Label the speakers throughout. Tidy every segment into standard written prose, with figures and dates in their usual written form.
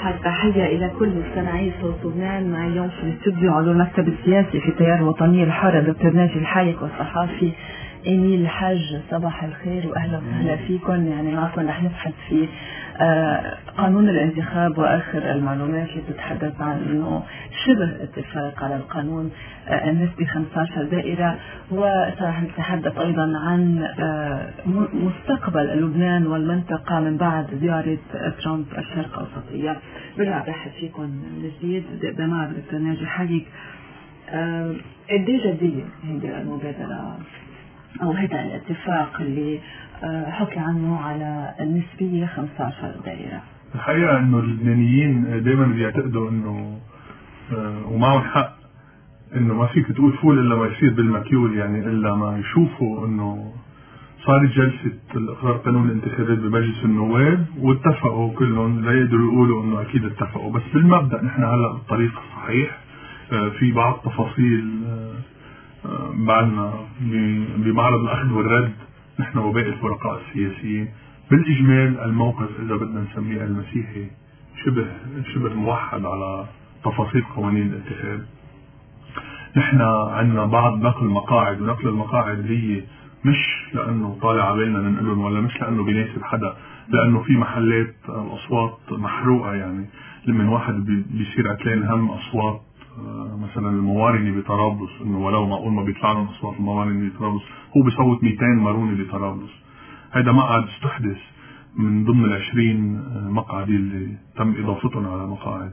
Speaker 1: تحية إلى كل مستمعي صوت لبنان. معي اليوم في الاستوديو عضو المكتب السياسي في التيار الوطني الحر دكتور ناجي الحايك والصحافي إيميل الحاج. صباح الخير وأهلا وسهلا فيكم. يعني معكم رح نبحث في قانون الانتخاب وآخر المعلومات اللي تتحدث عن أنه شبه اتفاق على القانون النسبي 15 دائرة، ورح نتحدث أيضا عن مستقبل لبنان والمنطقة من بعد زيارة ترامب الشرق الأوسطية. برحب فيكم من جديد. بدأ معك دكتور ناجي حقيق. قد ايه جدية هذه المبادرة أو هذا الاتفاق اللي حكي عنه على النسبية 15 دائرة؟
Speaker 2: الحقيقة إنه اللبنانيين دائما بيعتقدوا إنه ومعهم حق إنه ما فيك تقول فول إلا ما يصير بالمكيول، يعني إلا ما يشوفوا إنه صارت جلسة الإقرار قانون الانتخابات بمجلس النواب واتفقوا كلهم، لا يقدروا يقولوا إنه أكيد اتفقوا، بس بالمبدأ نحن هلا بالطريق الصحيح. في بعض تفاصيل بعدنا بمعرض الأخذ والرد نحن وباقي الفرقاء السياسيين. بالإجمال الموقف إذا بدنا نسميه المسيحي شبه موحد على تفاصيل قوانين الانتخاب. نحن عندنا بعض نقل مقاعد، ونقل المقاعد هي مش لأنه طالع علينا ننقلهم ولا مش لأنه بيناسب حدا، لأنه في محلات الأصوات محروقة. يعني لما واحد بيصير عتلان هم أصوات مثلا الموارني بطرابلس، انه ولو معقول ما بيطلع لهم اصوات الموارني بطرابلس، هو بيصوت 200 ماروني بطرابلس. هذا مقعد استحدث من ضمن 20 مقعد اللي تم اضافتهم على مقاعد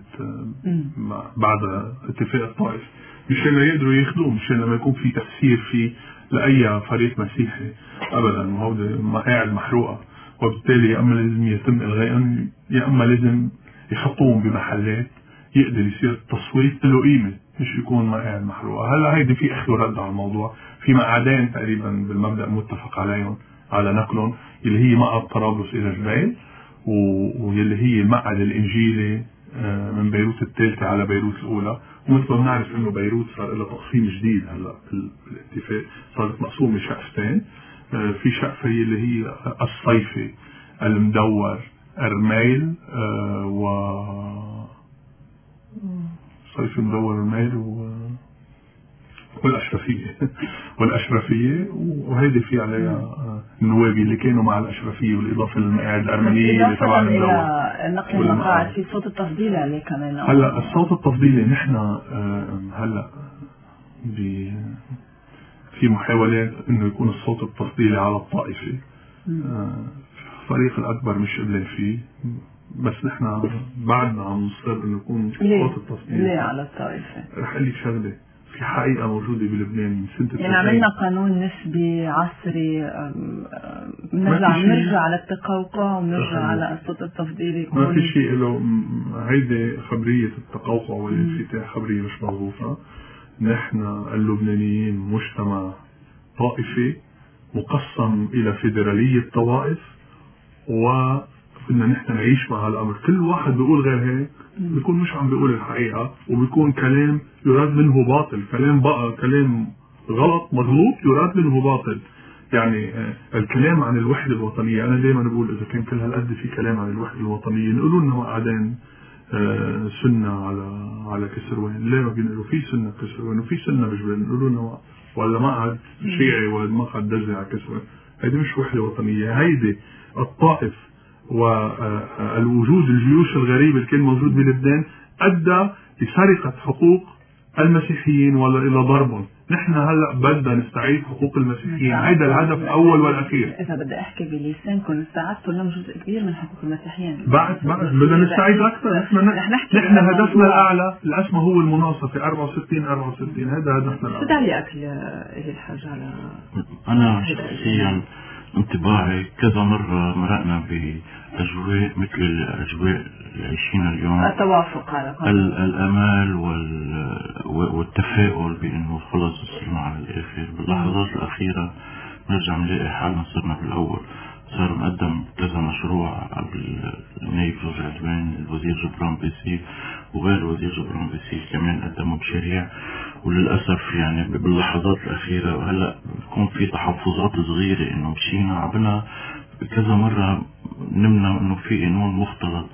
Speaker 2: بعد اتفاق الطائف، مشان لا يقدروا ياخذوه، مشان لما يكون في تأثير فيه لأي فريق مسيحي ابدا. وهودي مقاعد محروقة، وبالتالي يا اما لازم يتم الغائهم يا اما لازم يحطوهم بمحلات يقدر يصير التصويت له قيمة، مش يكون مقاعد محروقة. هلا هيدي في اخذ ورد على الموضوع. في مقعدين تقريبا بالمبدأ متفق عليهم على نقلهم، اللي هي مقعد طرابلس الى جبال، واللي هي المقعد الانجيلي من بيروت الثالثة على بيروت الاولى. ومثل ما بنعرف انه بيروت صار لها تقسيم جديد هلا بالاتفاق، صارت مقسومة شقفتين. في شقفة اللي هي الصيفي المدور الرميل صيف مدور الميل والأشرفية وهيدي في عليها النوابي اللي كانوا مع الأشرفية، والإضافة للمقاعد الأرمنية اللي تبع المدور.
Speaker 1: نقل المقاعد في صوت التفضيلي عليه كمان.
Speaker 2: هلا الصوت التفضيلي نحن هلا في محاولات إنه يكون الصوت التفضيلي على الطائفة. الفريق الأكبر مش قبلان فيه، بس نحن بعدنا عم نصر انه يكون صوت التصدير.
Speaker 1: ليه على الطائفة؟
Speaker 2: رح اقول لك شغله، في حقيقه موجوده بلبنان من سنه.
Speaker 1: يعني عملنا قانون نسبي عصري، نرجع على التقوقع ونرجع على الصوت التفضيلي.
Speaker 2: ما في شيء له. هيدي خبريه التقوقع والانفتاح خبريه مش معروفه. نحن اللبنانيين مجتمع طائفي مقسم الى فيدراليه طوائف، كنا نحن نعيش مع هالأمر. كل واحد بيقول غير هيك بيكون مش عم بيقول الحقيقة، وبيكون كلام يراد منه باطل، كلام غلط مغلوط يراد منه باطل. يعني الكلام عن الوحدة الوطنية، أنا دائما بقول إذا كان كل هالقد في كلام عن الوحدة الوطنية نقولوا لنا مقعدين سنة على كسروان. ليه ما بينقلوا في سنة كسروان وفي سنة بجبل؟ نقولوا لنا ولا مقعد شيعي ولا مقعد دجلي على كسروان. هيدي مش وحدة وطنية. هيدي الطائف والوجود الجيوش الغريب اللي كان موجود بلبنان أدى لسرقة حقوق المسيحيين ولا إلى ضربهم. نحن هلأ بدنا نستعيد حقوق المسيحيين، هذا الهدف الأول والأخير.
Speaker 1: إذا بدي أحكي بلسانكم استعدتوا لهم جزء كبير من حقوق المسيحيين.
Speaker 2: بعد بدنا نستعيد أكثر. نحن هدفنا الأعلى الأسمى هو المناصفة 64. هذا هدفنا الأعلى.
Speaker 1: شو تعليقك للحاجة على؟
Speaker 3: أنا شخصيا انطباعي كذا مرة مرقنا بأجواء مثل الأجواء اللي عايشينها اليوم،
Speaker 1: التوافق على
Speaker 3: الأمال والتفاؤل بأنه خلص وصلنا على الآخر. باللحظات الأخيرة نرجع نلاقي حالنا صرنا بالأول. صار مقدم كذا مشروع النائب جورج عدوان، الوزير جبران باسيل وغير الوزير جبران باسيل كمان قدموا مشاريع، وللأسف يعني باللحظات الأخيرة وهلأ بيكون في تحفظات صغيرة إنه مشينا عبنا كذا مرة نمنا إنه في قانون مختلط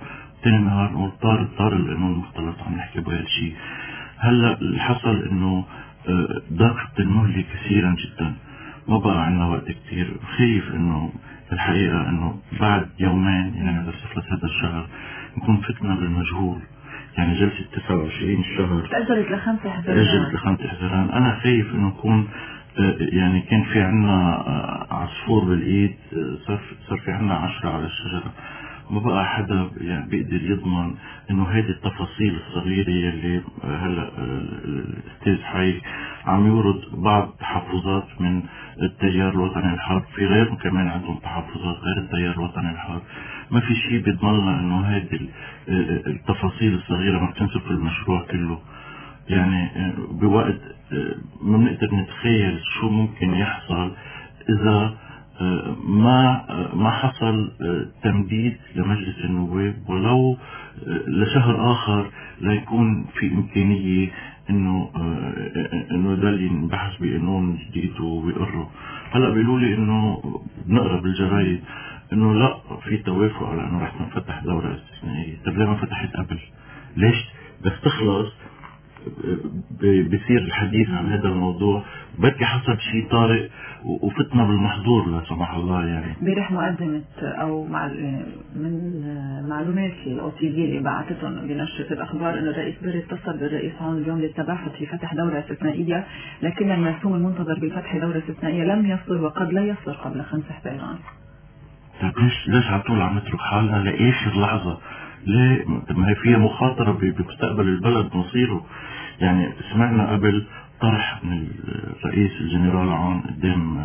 Speaker 3: تاني نهار نقول طار القانون المختلط عم نحكي بهذا الشيء. هلا اللي حصل انه ضاقت المهلة كثيرا جدا، ما بقى عندنا وقت كتير. خايف انه الحقيقة انه بعد يومين يعني اذا صفلت هذا الشهر نكون فتنا بالمجهول. يعني جلسة 29 الشهر
Speaker 1: تأجلت ل5
Speaker 3: حزيران. انا خايف انه نكون يعني كان في عنا عصفور بالايد، صار في عنا 10 على الشجرة. ما بقى حدا يعني بيقدر يضمن انه هذه التفاصيل الصغيرة اللي هلا الاستاذ حي عم يورد بعض تحفظات من التيار الوطني الحر، في غيرهم كمان عندهم تحفظات غير التيار الوطني الحر. ما في شيء بيضمن لنا انه هذه التفاصيل الصغيرة ما بتنسف المشروع كله. يعني بوقت ما بنقدر نتخيل شو ممكن يحصل اذا ما حصل تمديد لمجلس النواب ولو لشهر آخر ليكون في إمكانية إنه ده اللي ينبحث بقانون جديد ويقروا. هلا بيقولوا لي إنه بنقرا بالجرايد إنه لا في توافق على إنه رح تنفتح دورة استثنائية. طب ليه ما فتحت قبل؟ ليش بس تخلص بيصير الحديث عن هذا الموضوع؟ بركي حصل شيء طارئ وفتنا بالمحظور لا سمح الله. يعني
Speaker 1: امبارح مقدمة او من المعلومات الاوتيلية اللي بعثتهم بنشرة الاخبار انه الرئيس بري اتصل بالرئيس عون اليوم للتباحث في فتح دورة استثنائية، لكن المرسوم المنتظر بفتح دورة استثنائية لم يصل وقد لا يصل قبل 5 حزيران.
Speaker 3: طيب ليش على طول عم نترك حالنا لاخر لحظة؟ ليه؟ ما هي فيها مخاطرة بمستقبل البلد مصيره. يعني سمعنا قبل طرح من الرئيس الجنرال عون قدام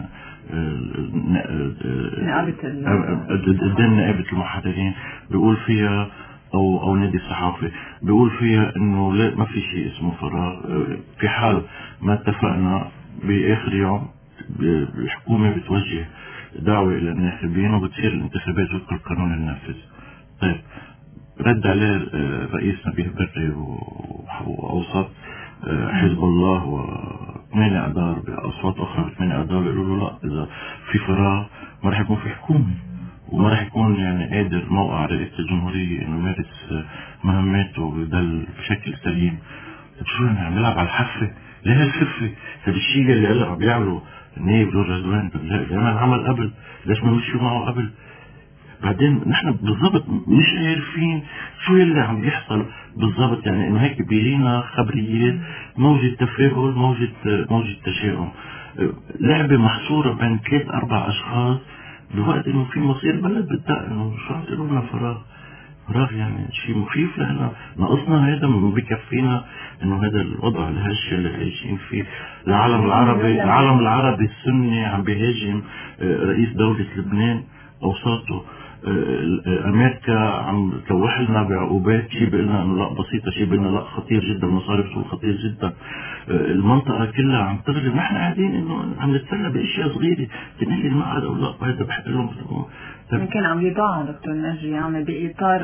Speaker 3: نقابة المحررين، بيقول فيها او نادي الصحافة، بيقول فيها انه لا ما في شيء اسمه فراغ. في حال ما اتفقنا باخر يوم الحكومة بتوجه دعوة الى الناخبين وبتصير الانتخابات وفق القانون النافذ. طيب رد عليه رئيس نبيه بري واوسط حزب الله و8 اعذار باصوات اخرى 8 اعذار بيقولوا له لا، اذا في فراغ ما راح يكون في حكومه وما راح يكون يعني قادر موقع رئاسة الجمهورية انه يمارس مهماته بشكل سليم. شو يعني عم يلعب على الحفة؟ ليه الحفة؟ هذا الشيء اللي هلا عم بيعمله النائب دور رضوان لما عمل قبل، ليش ما مشوا معه قبل؟ بعدين نحن بالضبط مش عارفين شو اللي عم بيحصل بالضبط. يعني انه هيك بيجينا خبريات موجة تفاؤل موجة تشاؤم، لعبة محصورة بين 3-4 اشخاص بوقت انه في مصير بلد بدها انه شو عم تقولوا لنا فراغ يعني شيء مخيف لنا. ناقصنا هذا ما بكفينا انه هذا الوضع الهش اللي عايشين فيه. العالم العربي السني عم بيهاجم رئيس دولة لبنان اوساطه. امريكا عم تلوح لنا بعقوبات، شيء بقلنا انه لا بسيطه، شيء بقلنا لا خطير جدا، مصارف خطير جدا. المنطقه كلها عم تغلب، نحن قاعدين انه عم نتسلى باشياء صغيره تنقل المعهد او لا هذا بحق لهم.
Speaker 1: كان عم يضاع دكتور ناجي يعني باطار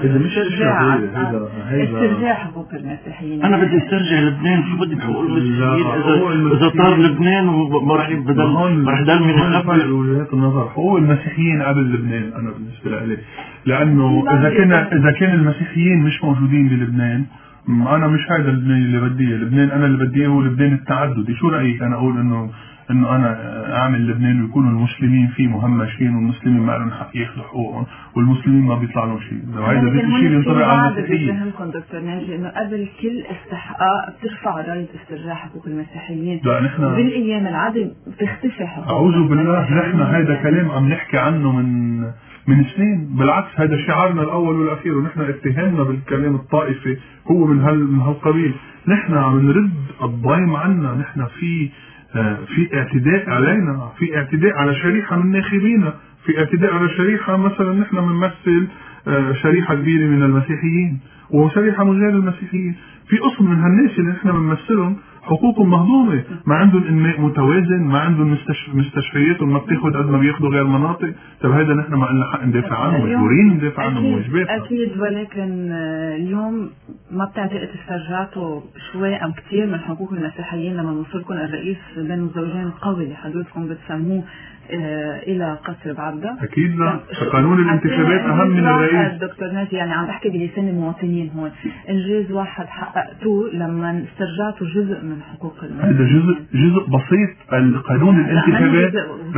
Speaker 1: استرجاع حقوق المسيحيين.
Speaker 3: انا بدي استرجع لبنان، شو بدي بحقوق المسيحيين اذا طار لبنان وما راح يضل من
Speaker 2: الخفل. وجهات النظر حقوق المسيحيين قبل لبنان انا بالنسبه لي، لانه اذا كان المسيحيين مش موجودين بلبنان انا مش هذا اللبنان اللي بدي اياه. لبنان انا اللي بدي اياه هو لبنان التعددي. شو رايك انا اقول انه انا اعمل لبنان ويكونوا المسلمين فيه مهمشين والمسلمين ما لهم حق ياخذوا حقوقهم والمسلمين ما بيطلع لهم شيء. هذا الشيء ينطبق على المسيحيين.
Speaker 1: بفهمكم دكتور ناجي انه قبل كل استحقاق بترفع رايه استرجاع حقوق المسيحيين، بالايام العادي بتختفي حقوق.
Speaker 2: اعوذ بالله، نحن هذا كلام عم نحكي عنه من سنين. بالعكس هذا شعارنا الاول والاخير، ونحن اتهامنا بالكلام الطائفي هو من هالقبيل. نحن عم نرد الضيم عنا، نحن في اعتداء علينا، في اعتداء على شريحة من ناخبينا، في اعتداء على شريحة مثلا نحن بنمثل شريحة كبيرة من المسيحيين وشريحة من غير المسيحيين. في قسم من هالناس اللي نحن بنمثلهم حقوقهم مهضومة، ما عندهم إنماء متوازن، ما عندهم مستشفياتهم ما بتاخد قد ما بياخدوا غير مناطق. طب هذا نحن ما لنا حق ندافع عنه، مجبورين ندافع عنه مواجباتنا.
Speaker 1: أكيد، ولكن اليوم ما بتعتقد استرجعتوا شوي أم كتير من حقوق المسيحيين لما وصلكم الرئيس بين الزوجين القوي اللي حضرتكم بتسموه إلى قصر بعبدة؟
Speaker 2: أكيد لا، قانون الانتخابات أهم من الرئيس.
Speaker 1: دكتور ناجي يعني عم بحكي بلسان المواطنين هون، إنجاز واحد حققتوه لما استرجعتوا جزء من حقوق المسيحيين.
Speaker 2: هذا جزء بسيط. قانون الانتخابات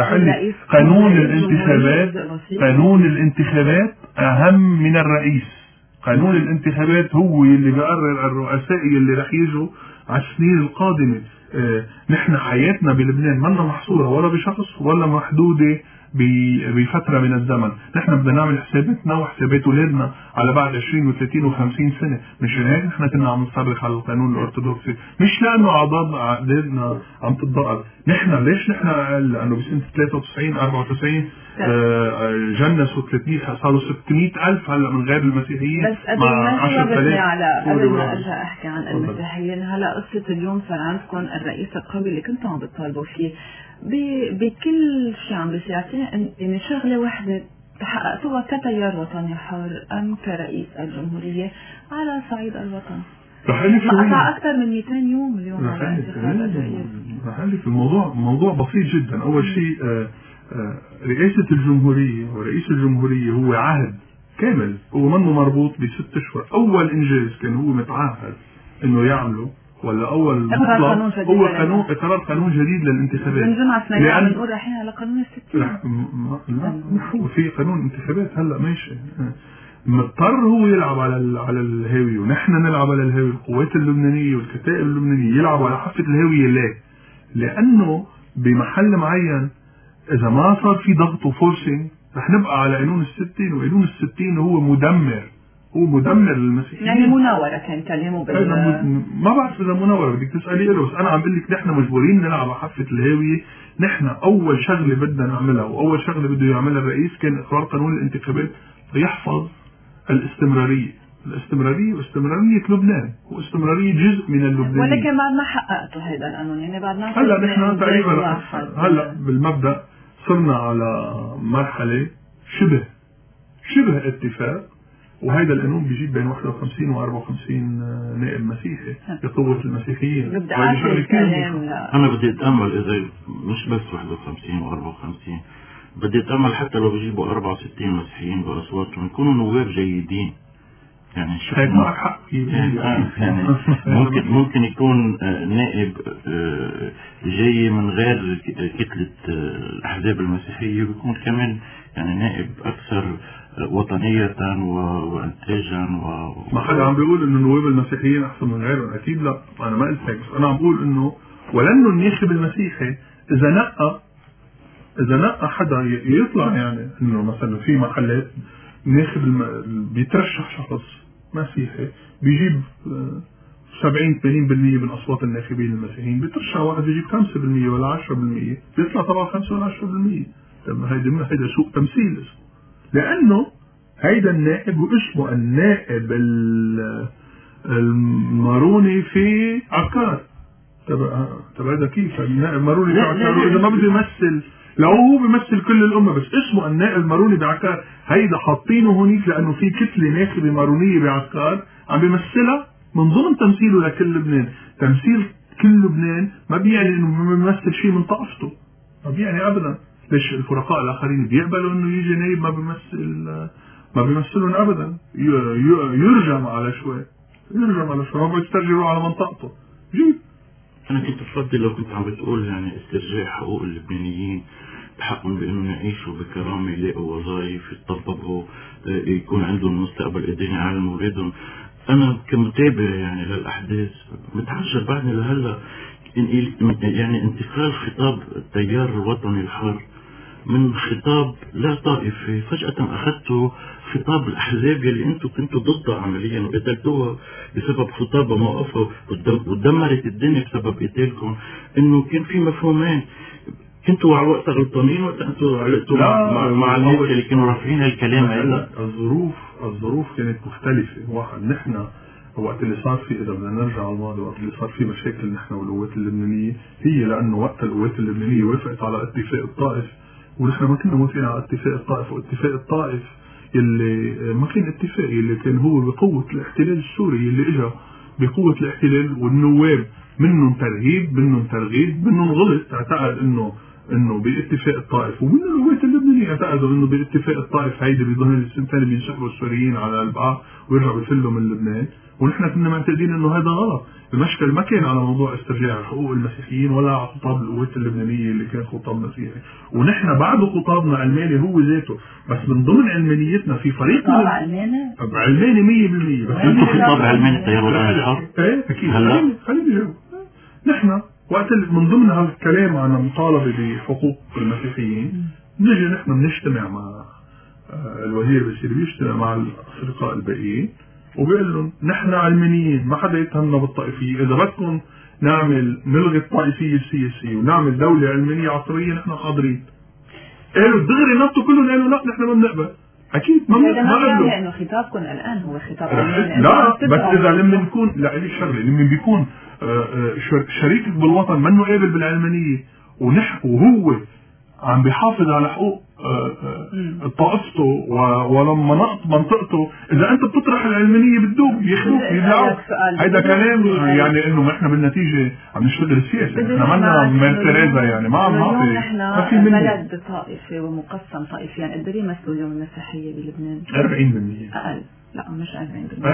Speaker 2: قانون الانتخابات أهم من الرئيس. قانون الانتخابات هو اللي بيقرر الرؤساء اللي رح يجوا على السنين القادمة. نحن حياتنا بلبنان منا محصورة ولا بشخص ولا محدودة بفترة من الزمن. نحن بدنا نعمل حساباتنا وحسابات أولادنا على بعد 20 و30 و50 سنة. مش هيك نحن كنا عم نصرخ على القانون الأرثوذكسي، مش لأنه أعدادنا عم تتضاءل. نحن ليش نحن أقل؟ لأنه بسنة 93 94 جنسوا 300 صاروا 600,000 هلا من غير المسيحيين.
Speaker 1: بس قبل ما ارجع احكي عن المسيحيين، هلا قصة اليوم صار عندكم الرئيس القوي اللي كنتوا عم بتطالبوا فيه بكل شيء عم بيصير. يعني شغلة واحدة تحققتوها كتيار وطني حر أم كرئيس الجمهورية على صعيد الوطن؟ قطع أكثر من 200 يوم اليوم على انتخاب الرئيس.
Speaker 2: الموضوع بسيط جدا. أول شيء رئاسة الجمهورية ورئيس الجمهورية هو عهد كامل، هو منه مربوط ب6 أشهر. أول إنجاز كان هو متعهد إنه يعمله، ولا أول مطلق هو قرار قانون جديد للانتخابات.
Speaker 1: من جمعة سنة بنقول رايحين على قانون ال60.
Speaker 2: لا هو في قانون انتخابات هلا ماشي. مضطر هو يلعب على الهاوية ونحن نلعب على الهاوية. القوات اللبنانية والكتائب اللبنانية يلعبوا على حافة الهاوية. ليه؟ لأنه بمحل معين إذا ما صار في ضغط وفورسينج رح نبقى على قانون ال60، وقانون ال60 هو مدمر للمسيحيين.
Speaker 1: يعني مناورة كان كلامه
Speaker 2: ما بعرف إذا مناورة بدك تسألي له، بس أنا عم بقول لك نحن مجبورين نلعب على حافة الهاوية. نحن أول شغلة بدنا نعملها وأول شغلة بده يعملها الرئيس كان إقرار قانون الانتخابات ليحفظ الاستمرارية واستمرارية لبنان، واستمرارية جزء من اللبنانيين.
Speaker 1: ولكن بعد ما حققتوا هذا القانون، يعني بعد ما
Speaker 2: هلا نحن تقريبا هلا بالمبدأ صرنا على مرحلة شبه اتفاق، وهذا القانون بيجيب بين 51 و 54 نائب مسيحي بقوة المسيحيين.
Speaker 3: أنا بدي أتأمل إذا مش بس 51 و 54، بدي أتأمل حتى لو بيجيبوا 64 مسيحيين بأصواتهم يكونوا نواب جيدين. يعني
Speaker 2: هيك معك حق.
Speaker 3: يعني ممكن يكون نائب جاي من غير كتلة الأحزاب المسيحية، ويكون كمان يعني نائب أكثر وطنية وإنتاجا
Speaker 2: ما حدا عم بيقول إنه النواب المسيحيين أحسن من غيرهم، أكيد لا، أنا ما قلت هيك. بس أنا عم بقول إنه ولأنه الناخب المسيحي إذا نقى حدا يطلع، يعني إنه مثلا في محلات ناخب بيترشح شخص مسيحي بيجيب 70-80% من أصوات الناخبين المسيحيين، بيترشح واحد يجيب 5% ولا 10%، بيطلع طبعا 5 ولا 10%. طب هيدا سوء تمثيل اسمه، لأنه هيدا النائب واسمه النائب الماروني في عكار. طب هذا كيف النائب الماروني في عكار إذا ما بده يمثل؟ لو هو بيمثل كل الأمة بس اسمه النائب الماروني بعكار. هيدا حاطينه هونيك لأنه في كتلة ناخبة مارونية بعكار عم بيمثلها من ضمن تمثيله لكل لبنان. تمثيل كل لبنان ما بيعني إنه ما بيمثل شيء من طائفته، ما بيعني أبدا. ليش الفرقاء الآخرين بيقبلوا إنه يجي نائب ما بيمثلون أبدا؟ يرجم على شوي ما بيسترجعوا على منطقته. جيب.
Speaker 3: أنا كنت أفضل لو كنت عم بتقول يعني استرجاع حقوق اللبنانيين بحقهم بأنه يعيشوا بكرامة، يلاقوا وظائف، يتطبقوا، يكون عندهم مستقبل قدرين على أولادهم. أنا كمتابع يعني للأحداث متعجب بعدني لهلا يعني انتقال خطاب التيار الوطني الحر من خطاب لا طائفي فجأة أخذته خطاب الأحزاب اللي أنتم كنتوا ضدها عمليا وقتلتوها بسبب خطابها موقفها ودمرت الدنيا بسبب قتالكم. إنه كان في مفهومين، كنتوا على وقت غلطانين وقت أنتوا علقتوا مع الناس اللي كانوا رافعين هالكلام.
Speaker 2: الظروف كانت مختلفة. واحد، نحن وقت اللي صار في، إذا بدنا نرجع على الماضي، وقت اللي صار في مشاكل نحن والقوات اللبنانية، هي لأنه وقت القوات اللبنانية وافقت على اتفاق الطائف، ونحن ما كنا موافقين على اتفاق الطائف. واتفاق الطائف اللي ما كان اتفاق، اللي كان هو بقوة الاحتلال السوري، اللي اجى بقوة الاحتلال، والنواب منهم ترهيب، منهم ترغيب، منهم غلط اعتقد انه باتفاق الطائف، ومن القوات اللبنانية اعتقدوا انه باتفاق الطائف هيدي بظهر السنتين بينشقوا السوريين على البقاع ويرجعوا يفلوا من لبنان، ونحن كنا معتقدين انه هذا غلط. المشكل ما كان على موضوع استرجاع حقوق المسيحيين ولا على خطاب القوات اللبنانية اللي كان خطاب مسيحي، ونحن بعد خطابنا علماني هو ذاته، بس من ضمن علمانيتنا في فريق علماني 100%. بس
Speaker 3: انتم خطاب علماني التيار الوطني الحر؟
Speaker 2: ايه اكيد. خليني جاوب. نحن وقت من ضمن هالكلام عن مطالبة بحقوق المسيحيين، نجي نحن بنجتمع مع الوزير بصير بيجتمع مع الأصدقاء الباقيين وبيقول لهم نحن علمانيين، ما حدا يتهمنا بالطائفية، إذا بدكم نلغي الطائفية السياسية ونعمل دولة علمانية عصرية نحن حاضرين. قالوا دغري نطوا كلهم، قالوا لا نحن ما بنقبل. أكيد ما
Speaker 1: بنقبل. لأنه خطابكم الآن هو خطاب علماني.
Speaker 2: لا بس إذا لما نكون، لا إلي شغلة، لما بيكون شريكك بالوطن منه قابل بالعلمانية وهو عم بيحافظ على حقوق طائفته ولما نقط منطقته، اذا انت بتطرح العلمانية بتدوب يخلوك يبلعوك. هيدا كلام يعني انه احنا بالنتيجة عم نشتغل السياسة، احنا مالنا ميرتريزا، يعني ما في
Speaker 1: بلد طائفي ومقسم طائفيا. قد ايه يمثلوا اليوم المسيحية بلبنان؟
Speaker 2: 40%.
Speaker 1: اقل. لا مش 40%.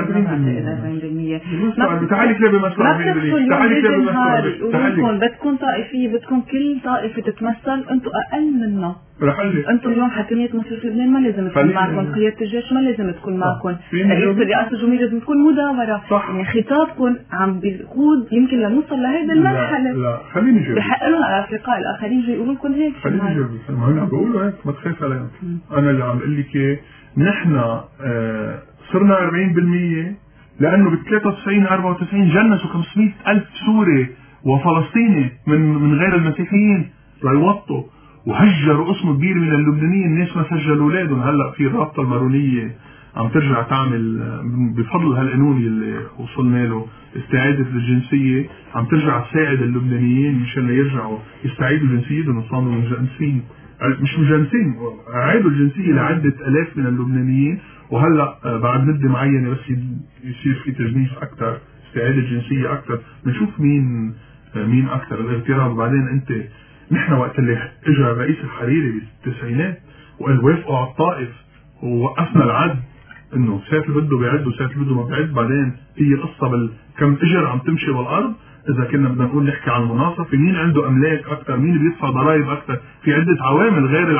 Speaker 2: 40%. تعالي كده بمثل 40%. تعالي كده
Speaker 1: بمثل بدكم طائفية، بدكم كل طائفة تتمثل، انتم اقل منا. انتم اليوم حاكمية مصر في لبنان ما لازم تكون معكم، قيادة الجيش ما لازم تكون معكم، رئيس الرئاسة الجمهورية لازم تكون مداورة. يعني خطابكم عم بيقود يمكن لنوصل لهيدا المرحلة.
Speaker 2: لا خليني جاوب.
Speaker 1: بحق لهم الأفرقاء الآخرين يجوا يقولوا لكم هيك.
Speaker 2: خليني جاوب. ما هن عم بيقولوا هيك، ما تخاف عليهم. أنا اللي عم بقول لك نحن صرنا 40% لأنه ب 93-94 جنسوا 500,000 سوري وفلسطيني من غير المسيحيين ليوطوا، وهجروا قسم كبير من اللبنانيين. الناس ما سجلوا اولادهم. هلا في الرابطه المارونيه عم ترجع تعمل بفضل هالقانون اللي وصلنا له استعاده الجنسيه، عم ترجع تساعد اللبنانيين مشان يرجعوا يستعيدوا جنسيتهم وصاروا مجنسين، مش مجنسين، عادوا الجنسيه لعده الاف من اللبنانيين. وهلا بعد مده معينه بس يصير في تجنيس اكثر، استعاده جنسيه اكثر، بنشوف مين اكثر الاغتراب. وبعدين انت نحن وقت اللي اجى الرئيس الحريري بالتسعينات وقال وافقوا على الطائف ووقفنا العد، انه ساعة اللي بده بيعد وساعة اللي بده ما بيعد. بعدين هي القصة كم اجر عم تمشي بالارض. اذا كنا بدنا نقول نحكي عن المناصفة، مين عنده املاك اكثر، مين بيدفع ضرائب اكثر، في عدة عوامل غير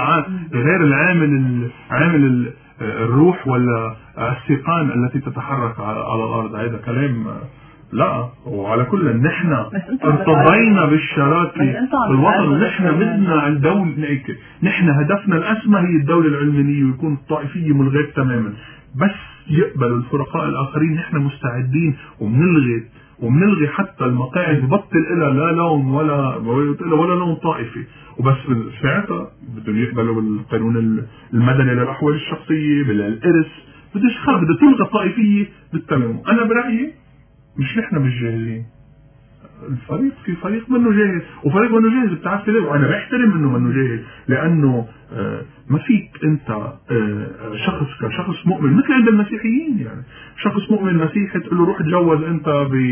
Speaker 2: عامل الروح ولا السيقان التي تتحرك على الارض. هذا كلام لا. وعلى كل نحن ارتضينا بالشراكة بالوطن، نحن بدنا الدولة، نحن هدفنا الاسمى هي الدولة العلمانية ويكون الطائفية ملغاة تماما. بس يقبلوا الفرقاء الاخرين نحن مستعدين ومنلغي حتى المقاعد، ببطل إلها لا لون ولا لون طائفي. وبس ساعتها بدهم يقبلوا بالقانون المدني للاحوال الشخصية، بالارث، بدها تلغى الطائفية بالتمام. انا برأيي مش نحن مش جاهزين، في فريق منه جاهز وفريق منه جاهز. بتعرف ليه؟ وانا بحترم انه منه جاهز، لانه ما فيك انت كشخص مؤمن مثل عند المسيحيين، يعني شخص مؤمن مسيحي تقول له روح تجوز انت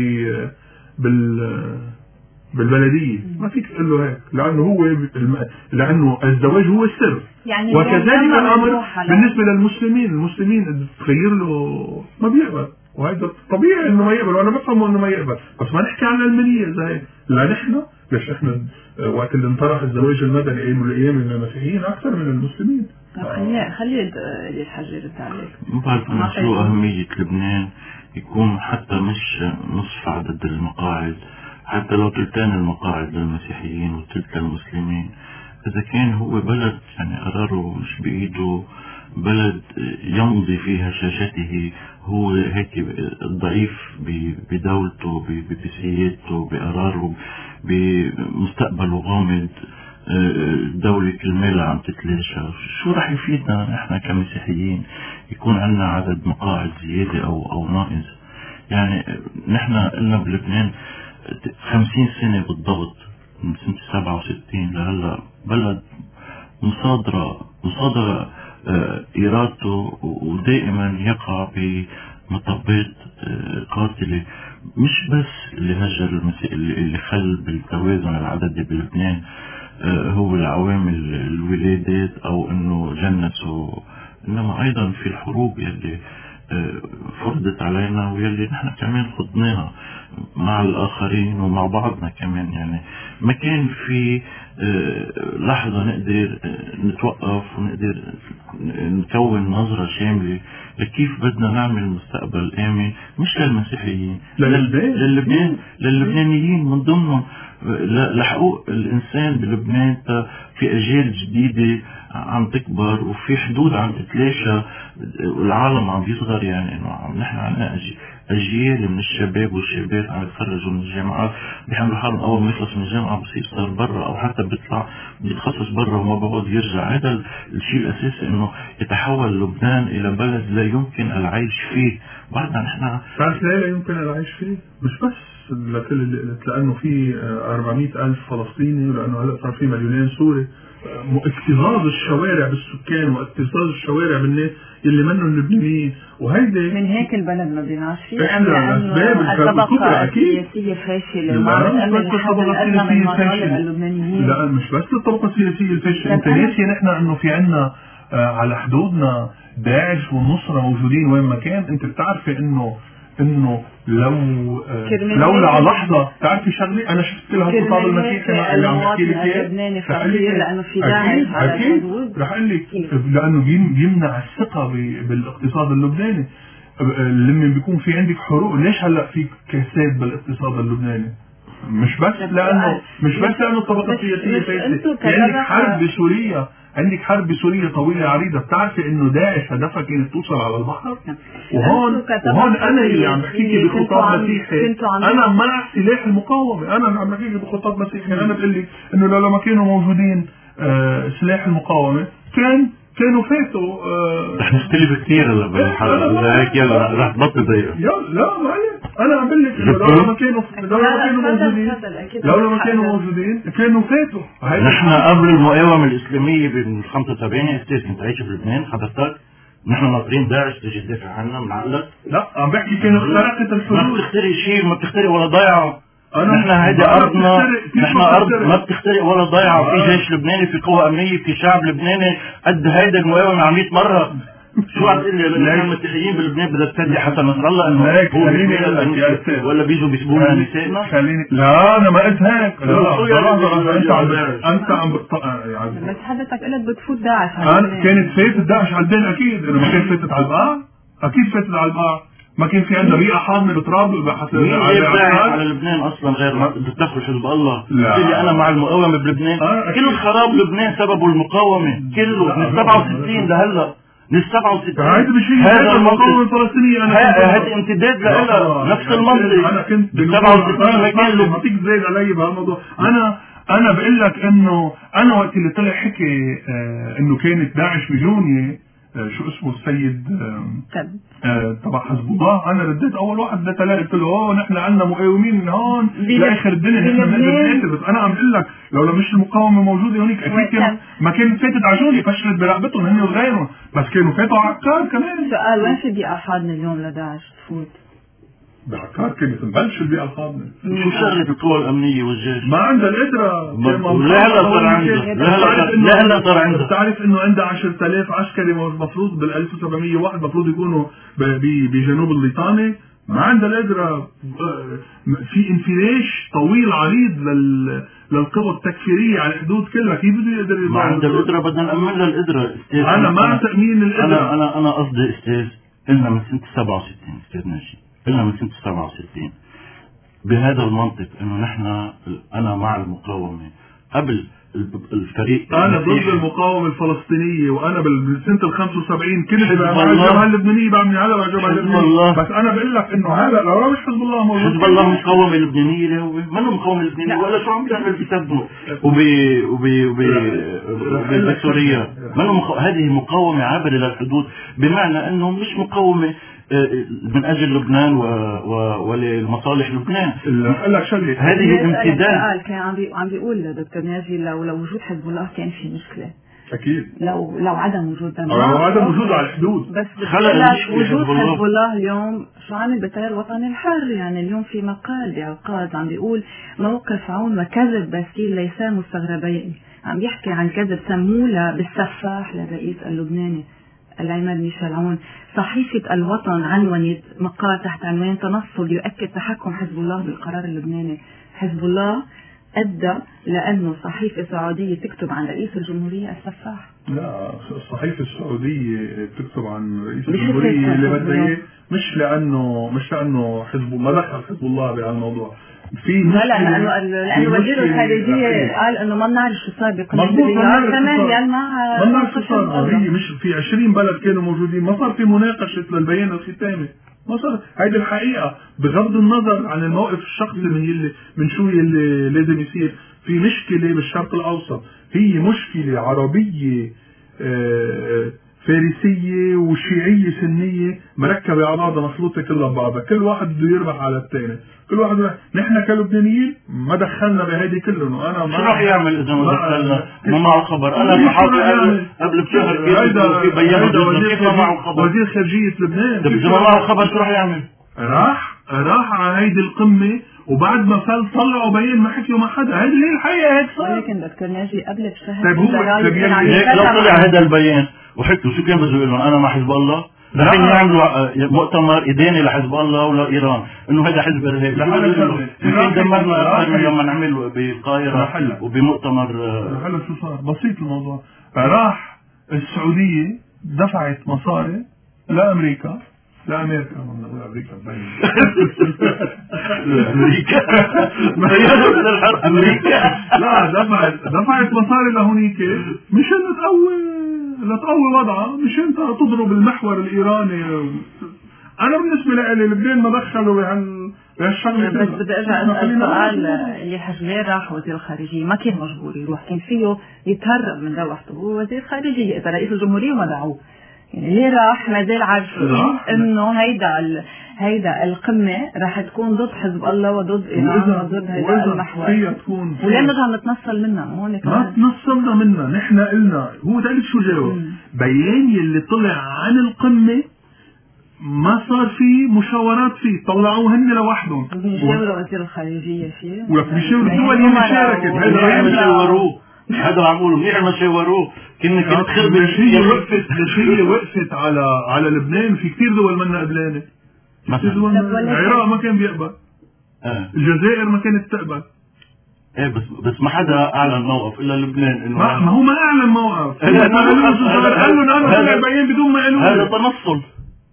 Speaker 2: بالبلدية، ما فيك تقول له هيك، لانه الزواج هو السر.
Speaker 1: يعني
Speaker 2: وكذلك الامر بالنسبة المسلمين تغير له ما بيقبل، وهذا طبيعي انه ما يقبل، وانا بفهمه انه ما يقبل. بس ما نحكي عن العلمانية زي لا نحن ليش احنا وقت اللي انطرح الزواج المدني ايام الايام من المسيحيين اكثر من المسلمين.
Speaker 1: خلي الحاج يرد عليك.
Speaker 3: ما بعرف شو اهمية لبنان يكون حتى مش نصف عدد المقاعد، حتى لو تلتين المقاعد للمسيحيين وتلت للمسلمين، اذا كان هو بلد يعني قراره مش بايده، بلد يمضي فيها شاشته، هو هيك ضعيف بدولته، بسيادته، بقراره، بمستقبله غامض، الدولة كلمة عم تتلاشى. شو رح يفيدنا نحن كمسيحيين يكون عندنا عدد مقاعد زيادة أو ناقص؟ يعني نحن قلنا بلبنان 50 سنة بالضبط من سنة 67 لهلا بلد مصادرة إرادته ودائما يقع بمطبات قاتلة، مش بس اللي هجر اللي خل بالتوازن العددي بلبنان هو العوامل الولادات أو إنه جنسوا، إنما أيضا في الحروب يلي فرضت علينا ويلي نحن كمان خضناها مع الآخرين ومع بعضنا كمان. يعني ما كان في لحظة نقدر نتوقف ونقدر نكون نظرة شاملة لكيف بدنا نعمل مستقبل آمن، مش للمسيحيين، للبنانيين من ضمنهم، لحقوق الإنسان بلبنان. في أجيال جديدة عم تكبر وفي حدود عم تتلاشى والعالم عم يصغر. يعني إنه نحن عنا أجيال من الشباب والشابات عم يتخرجوا من الجامعات بيحملوا حالهم أول ما يخلص من الجامعة بصير صار برا أو حتى بيطلع بيتخصص برا وما بعد يرجع. هذا الشيء الأساسي إنه يتحول لبنان إلى بلد لا يمكن العيش فيه. بعدنا نحن
Speaker 2: تعرف لا يمكن العيش فيه، مش بس لكل اللي قلت، لأنه في 400,000 فلسطيني ولأنه هلأ صار في مليونين سوري. اكتظاظ الشوارع بالسكان واكتظاظ الشوارع بالناس اللي منهم لبنانيين، وهيدا
Speaker 1: من هيك البلد ما بينعش فيه.
Speaker 2: احنا الاسباب
Speaker 1: الطبقة السياسية فاشلة وما عم تأمن الحد الأدنى من مطالب اللبنانيين.
Speaker 2: لا مش بس الطبقة السياسية الفاشلة، انت ناسي نحن انه في عنا على حدودنا داعش والنصرة موجودين وين ما كان. انت بتعرفي انه لولا لحظة تعرفي شغلة، انا شفت لها الخطاب المسيحي اللي عم بحكي لك اياه
Speaker 1: فقير لانه في داعش على الحدود،
Speaker 2: رح اقول لك لانه بيمنع الثقة بالاقتصاد اللبناني. لما بيكون في عندك حروب، ليش هلا في كساد بالاقتصاد اللبناني؟ مش بس لانه الطبقة السياسية فاشلة، عندك حرب بسوريا، عندك حرب بسوريا طويلة عريضة. بتعرفي انه داعش هدفها كانت توصل على البحر، وهون انا اللي عم بحكيكي بخطاب مسيحي، انا مع سلاح المقاومة، انا عم بحكيكي بخطاب مسيحي. انا بقول لك انه لو ما كانوا موجودين سلاح المقاومة كانوا فاتوا.
Speaker 3: رح نختلف كثير هلا بالحلقة هيك، يلا رح تبطل ضيقة.
Speaker 2: لا ما عليك، انا عم بقول لك لو ما كانوا موجودين كانوا فاتوا.
Speaker 3: نحن قبل المقاومة الإسلامية بال 75 استاذ كنت عايش بلبنان حضرتك، نحن ناطرين داعش تجي تدافع عنا من عقلك؟
Speaker 2: لا عم بحكي كانوا اخترقت الحدود.
Speaker 3: ما بتخترق شيء، ما بتخترق ولا ضيعة. نحن هيدي أرضنا، نحن أرض ما بتخترق ولا ضيعة. في جيش لبناني، في قوة أمنية، في شعب لبناني قد هيدا المقاومة عم 100 مرة. شو عم تقول لي المسيحيين بلبنان بدها تصدق حتى نصر الله انه
Speaker 2: خليني اقول لك يا استاذ،
Speaker 3: ولا بيجوا بيسبونا نسائنا؟
Speaker 2: لا انا ما قلت هيك. انت عم
Speaker 1: بس حضرتك قلت بتفوت داعش على
Speaker 2: البلد. كانت فاتت داعش على البلد اكيد، انه ما كانت فاتت على البقاع، اكيد فاتت على البقاع. ما كان في عندنا بيئة حاضنة بتراب
Speaker 3: على لبنان اصلا غير ما بتدخل حزب الله. اللي انا مع المقاومة بلبنان، كل خراب لبنان سببه المقاومة كله من 67 لهلا. من 67
Speaker 2: هذا المقاومة الفلسطينية
Speaker 3: هذا امتداد لها نفس المنطق.
Speaker 2: انا كنت
Speaker 3: 67 ما كان
Speaker 2: لو بدك تزايد علي بهالموضوع. انا بقول لك انه انا وقت اللي طلع حكي انه كانت داعش بجونية، شو اسمه السيد تبع حزب الله، انا رديت اول واحد ده قلت له نحن عندنا مقاومين من هون لاخر الدنيا، نحن بنقدر نقاتل. بس انا عم بقول لك لو مش المقاومه موجوده هونيك اكيد ما كانت فاتت عجوني، فشلت برقبتهم هن وغيرهم، بس كانوا فاتوا عكار كمان.
Speaker 1: سؤال، وين في بيئه حاضنه اليوم لداعش تفوت؟
Speaker 2: بعكار كانت مبلش البيئة الحاضنة.
Speaker 3: شو شغلة القوى الأمنية والجيش؟
Speaker 2: ما عندها القدرة.
Speaker 3: لا هلا صار عندها.
Speaker 2: بتعرف إنه عندها 10,000 عسكري مفروض بال 1701 مفروض يكونوا بجنوب الليطاني. ما عندها القدرة. في انفراش طويل عريض للقوى التكفيرية على الحدود كلها، كيف بده يقدر يضل؟
Speaker 3: ما عندها القدرة، بدنا نأمن لها القدرة.
Speaker 2: أنا مع تأمين القدرة.
Speaker 3: أنا قصدي استاذ قلنا من سنة 67 استاذ ناجي، قلنا من سنة 67 بهذا المنطق انه نحن انا مع المقاومة قبل الفريق.
Speaker 2: انا ضد المقاومة الفلسطينية، وانا بالسنة 75 كنت مع الجبهة اللبنانية بعمل على الجبهة اللبنانية. بس انا بقول لك انه هذا لو مش حزب الله موجود،
Speaker 3: حزب الله مقاومة لبنانية، هو ما له مقاومة لبنانية ولا شو عم بيعمل بسببه بسوريا. ما له هذه مقاومة عابرة للحدود، بمعنى انه مش مقاومة من اجل لبنان ولمصالح لبنان.
Speaker 2: قال لك شغله
Speaker 3: هذه امتداد.
Speaker 1: كان عم بيقول دكتور ناجي لو وجود حزب الله كان في مشكله
Speaker 2: اكيد،
Speaker 1: لو عدم وجود
Speaker 2: عدم وجوده على الحدود،
Speaker 1: بس
Speaker 3: خلق
Speaker 1: وجود حزب الله اليوم شو عامل بالتيار الوطني الحر. يعني اليوم في مقال بعقاد عم بيقول موقف عون وكذب باسيل ليس مستغربين، عم يحكي عن كذب سموه بالسفاح للرئيس اللبناني العماد ميشيل عون. صحيفة الوطن عنونت مقال تحت عنوان تنصل يؤكد تحكم حزب الله بالقرار اللبناني. حزب الله أدى لأنه صحيفة سعودية تكتب عن رئيس الجمهورية السفاح.
Speaker 2: لا، الصحيفة السعودية تكتب عن رئيس الجمهورية اللي بدها مش لأنه حزب الله دخل حزب الله بهالموضوع. في
Speaker 1: لأنه وزير الخارجية قال إنه ما بنعرف شو صار بقناة الرياض كمان، يعني ما
Speaker 2: بنعرف شو صار. هي مش في 20 بلد كانوا موجودين، ما صار في مناقشة للبيان الختامي، ما صار. هيدي الحقيقة بغض النظر عن الموقف الشخصي من شو اللي لازم يصير. في مشكلة بالشرق الأوسط، هي مشكلة عربية فارسية وشيعية سنية مركبة على بعضها، مخلوطة كلها ببعضها، كل واحد بده يربح على الثاني، كل واحد نحن كلبنانيين ما دخلنا بهيدي كلهم. وانا
Speaker 3: شو راح يعمل اذا ما دخلنا؟ ما معه خبر. انا صحافي قبل بشهر في بيان كيف ما معه خبر.
Speaker 2: وزير خارجية لبنان
Speaker 3: اذا ما معه خبر شو راح يعمل؟
Speaker 2: راح على هيدي القمة وبعد ما طلعوا بيان ما حكيوا مع حدا. هذه هي الحقيقة. هيك صار.
Speaker 1: ولكن دكتور ناجي قبل بشهر
Speaker 3: لو طلع هذا البيان وحكوا شو كان بده يقول لهم؟ انا مع حزب الله. لكن يعملوا مؤتمر إداني لحزب الله ولا إيران إنه هذا حزب إرهابي. يمكن دمرنا أكثر من لما نعمل بالقاهرة وبمؤتمر.
Speaker 2: هلا شو صار؟ بسيط الموضوع. راح السعودية دفعت مصاري لأمريكا أمريكا لا دفعت مصاري لهونيك مشان تقوي وضعها، مشان تضرب المحور الإيراني. أنا بالنسبة لي لبنان ما دخلوا بهالشغلة.
Speaker 1: بس بدي أرجع أسأل سؤال. اللي حجلين راح وزير الخارجية ما كان مجبور يروح، كان فيه يتهرب من روحته. هو وزير الخارجية إذا رئيس الجمهورية ما دعوه، يعني ليه راح؟ ما زال عارفين إنه هيدا القمة راح تكون ضد حزب الله وضد إيران وضد هيدا المحور. وليه نرجع نتنصل منها؟
Speaker 2: ما تنصلنا منها. نحن قلنا هو تعرف شو جاوب بيان يلي طلع عن القمة ما صار فيه مشاورات فيه، طلعوه هن لوحدهم.
Speaker 1: بيشاوروا وزير الخارجية فيه
Speaker 2: وبيشاوروا الدول اللي شاركت.
Speaker 3: هذا مشاوروه، هذا عمولوا منيح ما شاوروه. كنت خرب
Speaker 2: الشيء وقفت على لبنان. في كثير دول منا قبلانة. العراق ما كان بيقبل. الجزائر ما كانت تقبل.
Speaker 3: ايه بس ما حدا اعلن موقف الا لبنان. انه
Speaker 2: ما هو ما اعلن موقف. قال له انا طلع بيان بدون ما قالوا.
Speaker 3: هذا تنصل.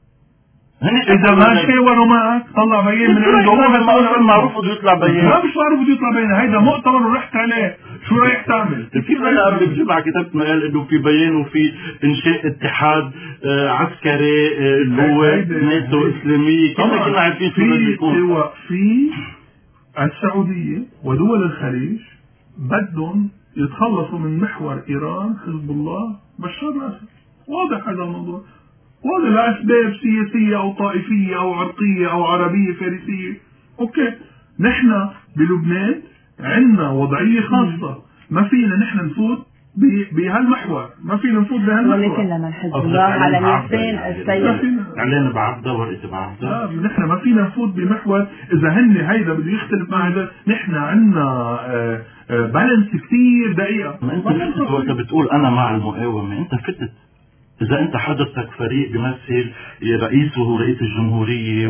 Speaker 2: إذا ما شاوروا معك طلع بيان من عنده.
Speaker 3: هو معروف بده يطلع بيان.
Speaker 2: ما مش معروف بده يطلع بيان. هيدا مؤتمر ورحت عليه. شو رايح تعمل؟
Speaker 3: كيف أنا قبل بجمعة كتبت مقال إنه في بيان وفي إنشاء اتحاد عسكري اللي هو ناتو إسلامية. كنا عارفين شو بده يكون.
Speaker 2: في السعودية ودول الخليج بدهم يتخلصوا من محور إيران حزب الله بشار الأسد. واضح هذا الموضوع. واضح لأسباب سياسية أو طائفية أو عرقية أو عربية فارسية. أوكي. نحن بلبنان عندنا وضعية خاصة، ما فينا نحن نفوت بهالمحور، ما فينا نفوت بهالمحور.
Speaker 1: ولكن لما الحزب الله على ياسين السيد
Speaker 3: علينا بعبده ورئيس بعبده.
Speaker 2: نحن ما فينا نفوت بمحور. إذا هن هيدا بده يختلف مع هذا. نحن عندنا بالانس كثير دقيقة.
Speaker 3: ما أنت فتت وقت بتقول أنا مع المقاومة. أنت فتت إذا أنت حضرتك فريق بيمثل رئيسه هو رئيس الجمهورية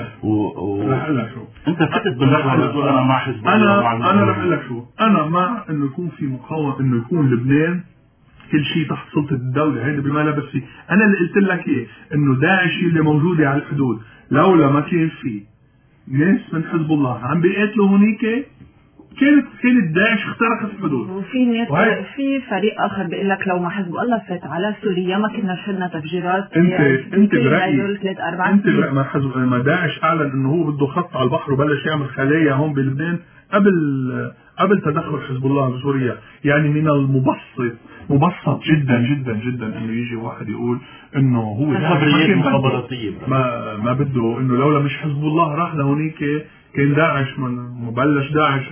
Speaker 3: أنت فتت بالنسبة تقول أنا مع حزب الله.
Speaker 2: أنا رح أقول لك شو. أنا مع إنه يكون في مقاومة، إنه يكون لبنان كل شيء تحت سلطة الدولة. هيدا بما لا بس فيه. أنا اللي قلت لك إيه، إنه داعش اللي موجودة على الحدود لولا ما كان في ناس من حزب الله عم بيقاتلوا هونيك كانت داعش اخترقت الحدود.
Speaker 1: وفي ناس في فريق اخر بيقول لك لو ما حزب الله فات على سوريا ما كنا شلنا تفجيرات.
Speaker 2: انت برأيي ما داعش اعلن انه هو بده خط على البحر وبلش يعمل خلايا هون بلبنان قبل تدخل حزب الله بسوريا. يعني من مبسط جدا جدا جدا انه يجي واحد يقول انه هو
Speaker 3: خبريات مخابراتيه
Speaker 2: ما بده انه لولا مش حزب الله راح لهونيك كان داعش مبلش داعش.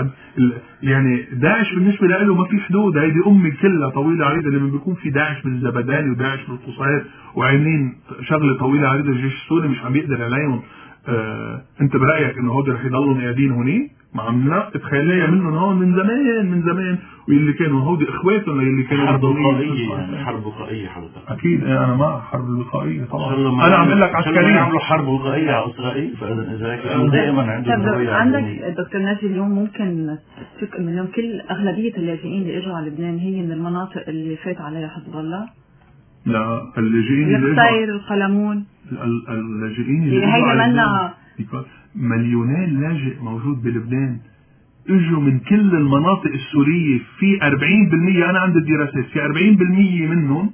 Speaker 2: يعني داعش بالنسبه له ما في حدود. هيدي امي كلها طويله عريضه. لما بيكون في داعش من الزبداني وداعش من القصير وعينين شغله طويله عريضه الجيش السوري مش عم يقدر عليهم. انت برايك انه هودي رح يضلوا قاعدين هوني؟ ما عم ننقط خياليه منهم هون من زمان واللي كانوا هودي اخواتهم اللي كانوا
Speaker 3: حرب وقائيه. يعني حرب وقائيه حضرتك.
Speaker 2: اكيد انا مع حرب الوقائيه طبعا. انا عم اقول لك عسكريين
Speaker 3: يعملوا حرب وقائيه على اسرائيل. فاذا اذا هيك دائما عندهم
Speaker 1: عندك دكتور ناجي اليوم ممكن تشك انه اليوم كل اغلبيه اللاجئين اللي اجوا على لبنان هي من المناطق اللي فات عليها حزب الله؟
Speaker 2: لا اللاجئين اللي
Speaker 1: القصير القلمون
Speaker 2: اللاجئين اللي هي مليونين لاجئ موجود بلبنان اجوا من كل المناطق السورية. في 40% انا عندي الدراسات في 40% منهم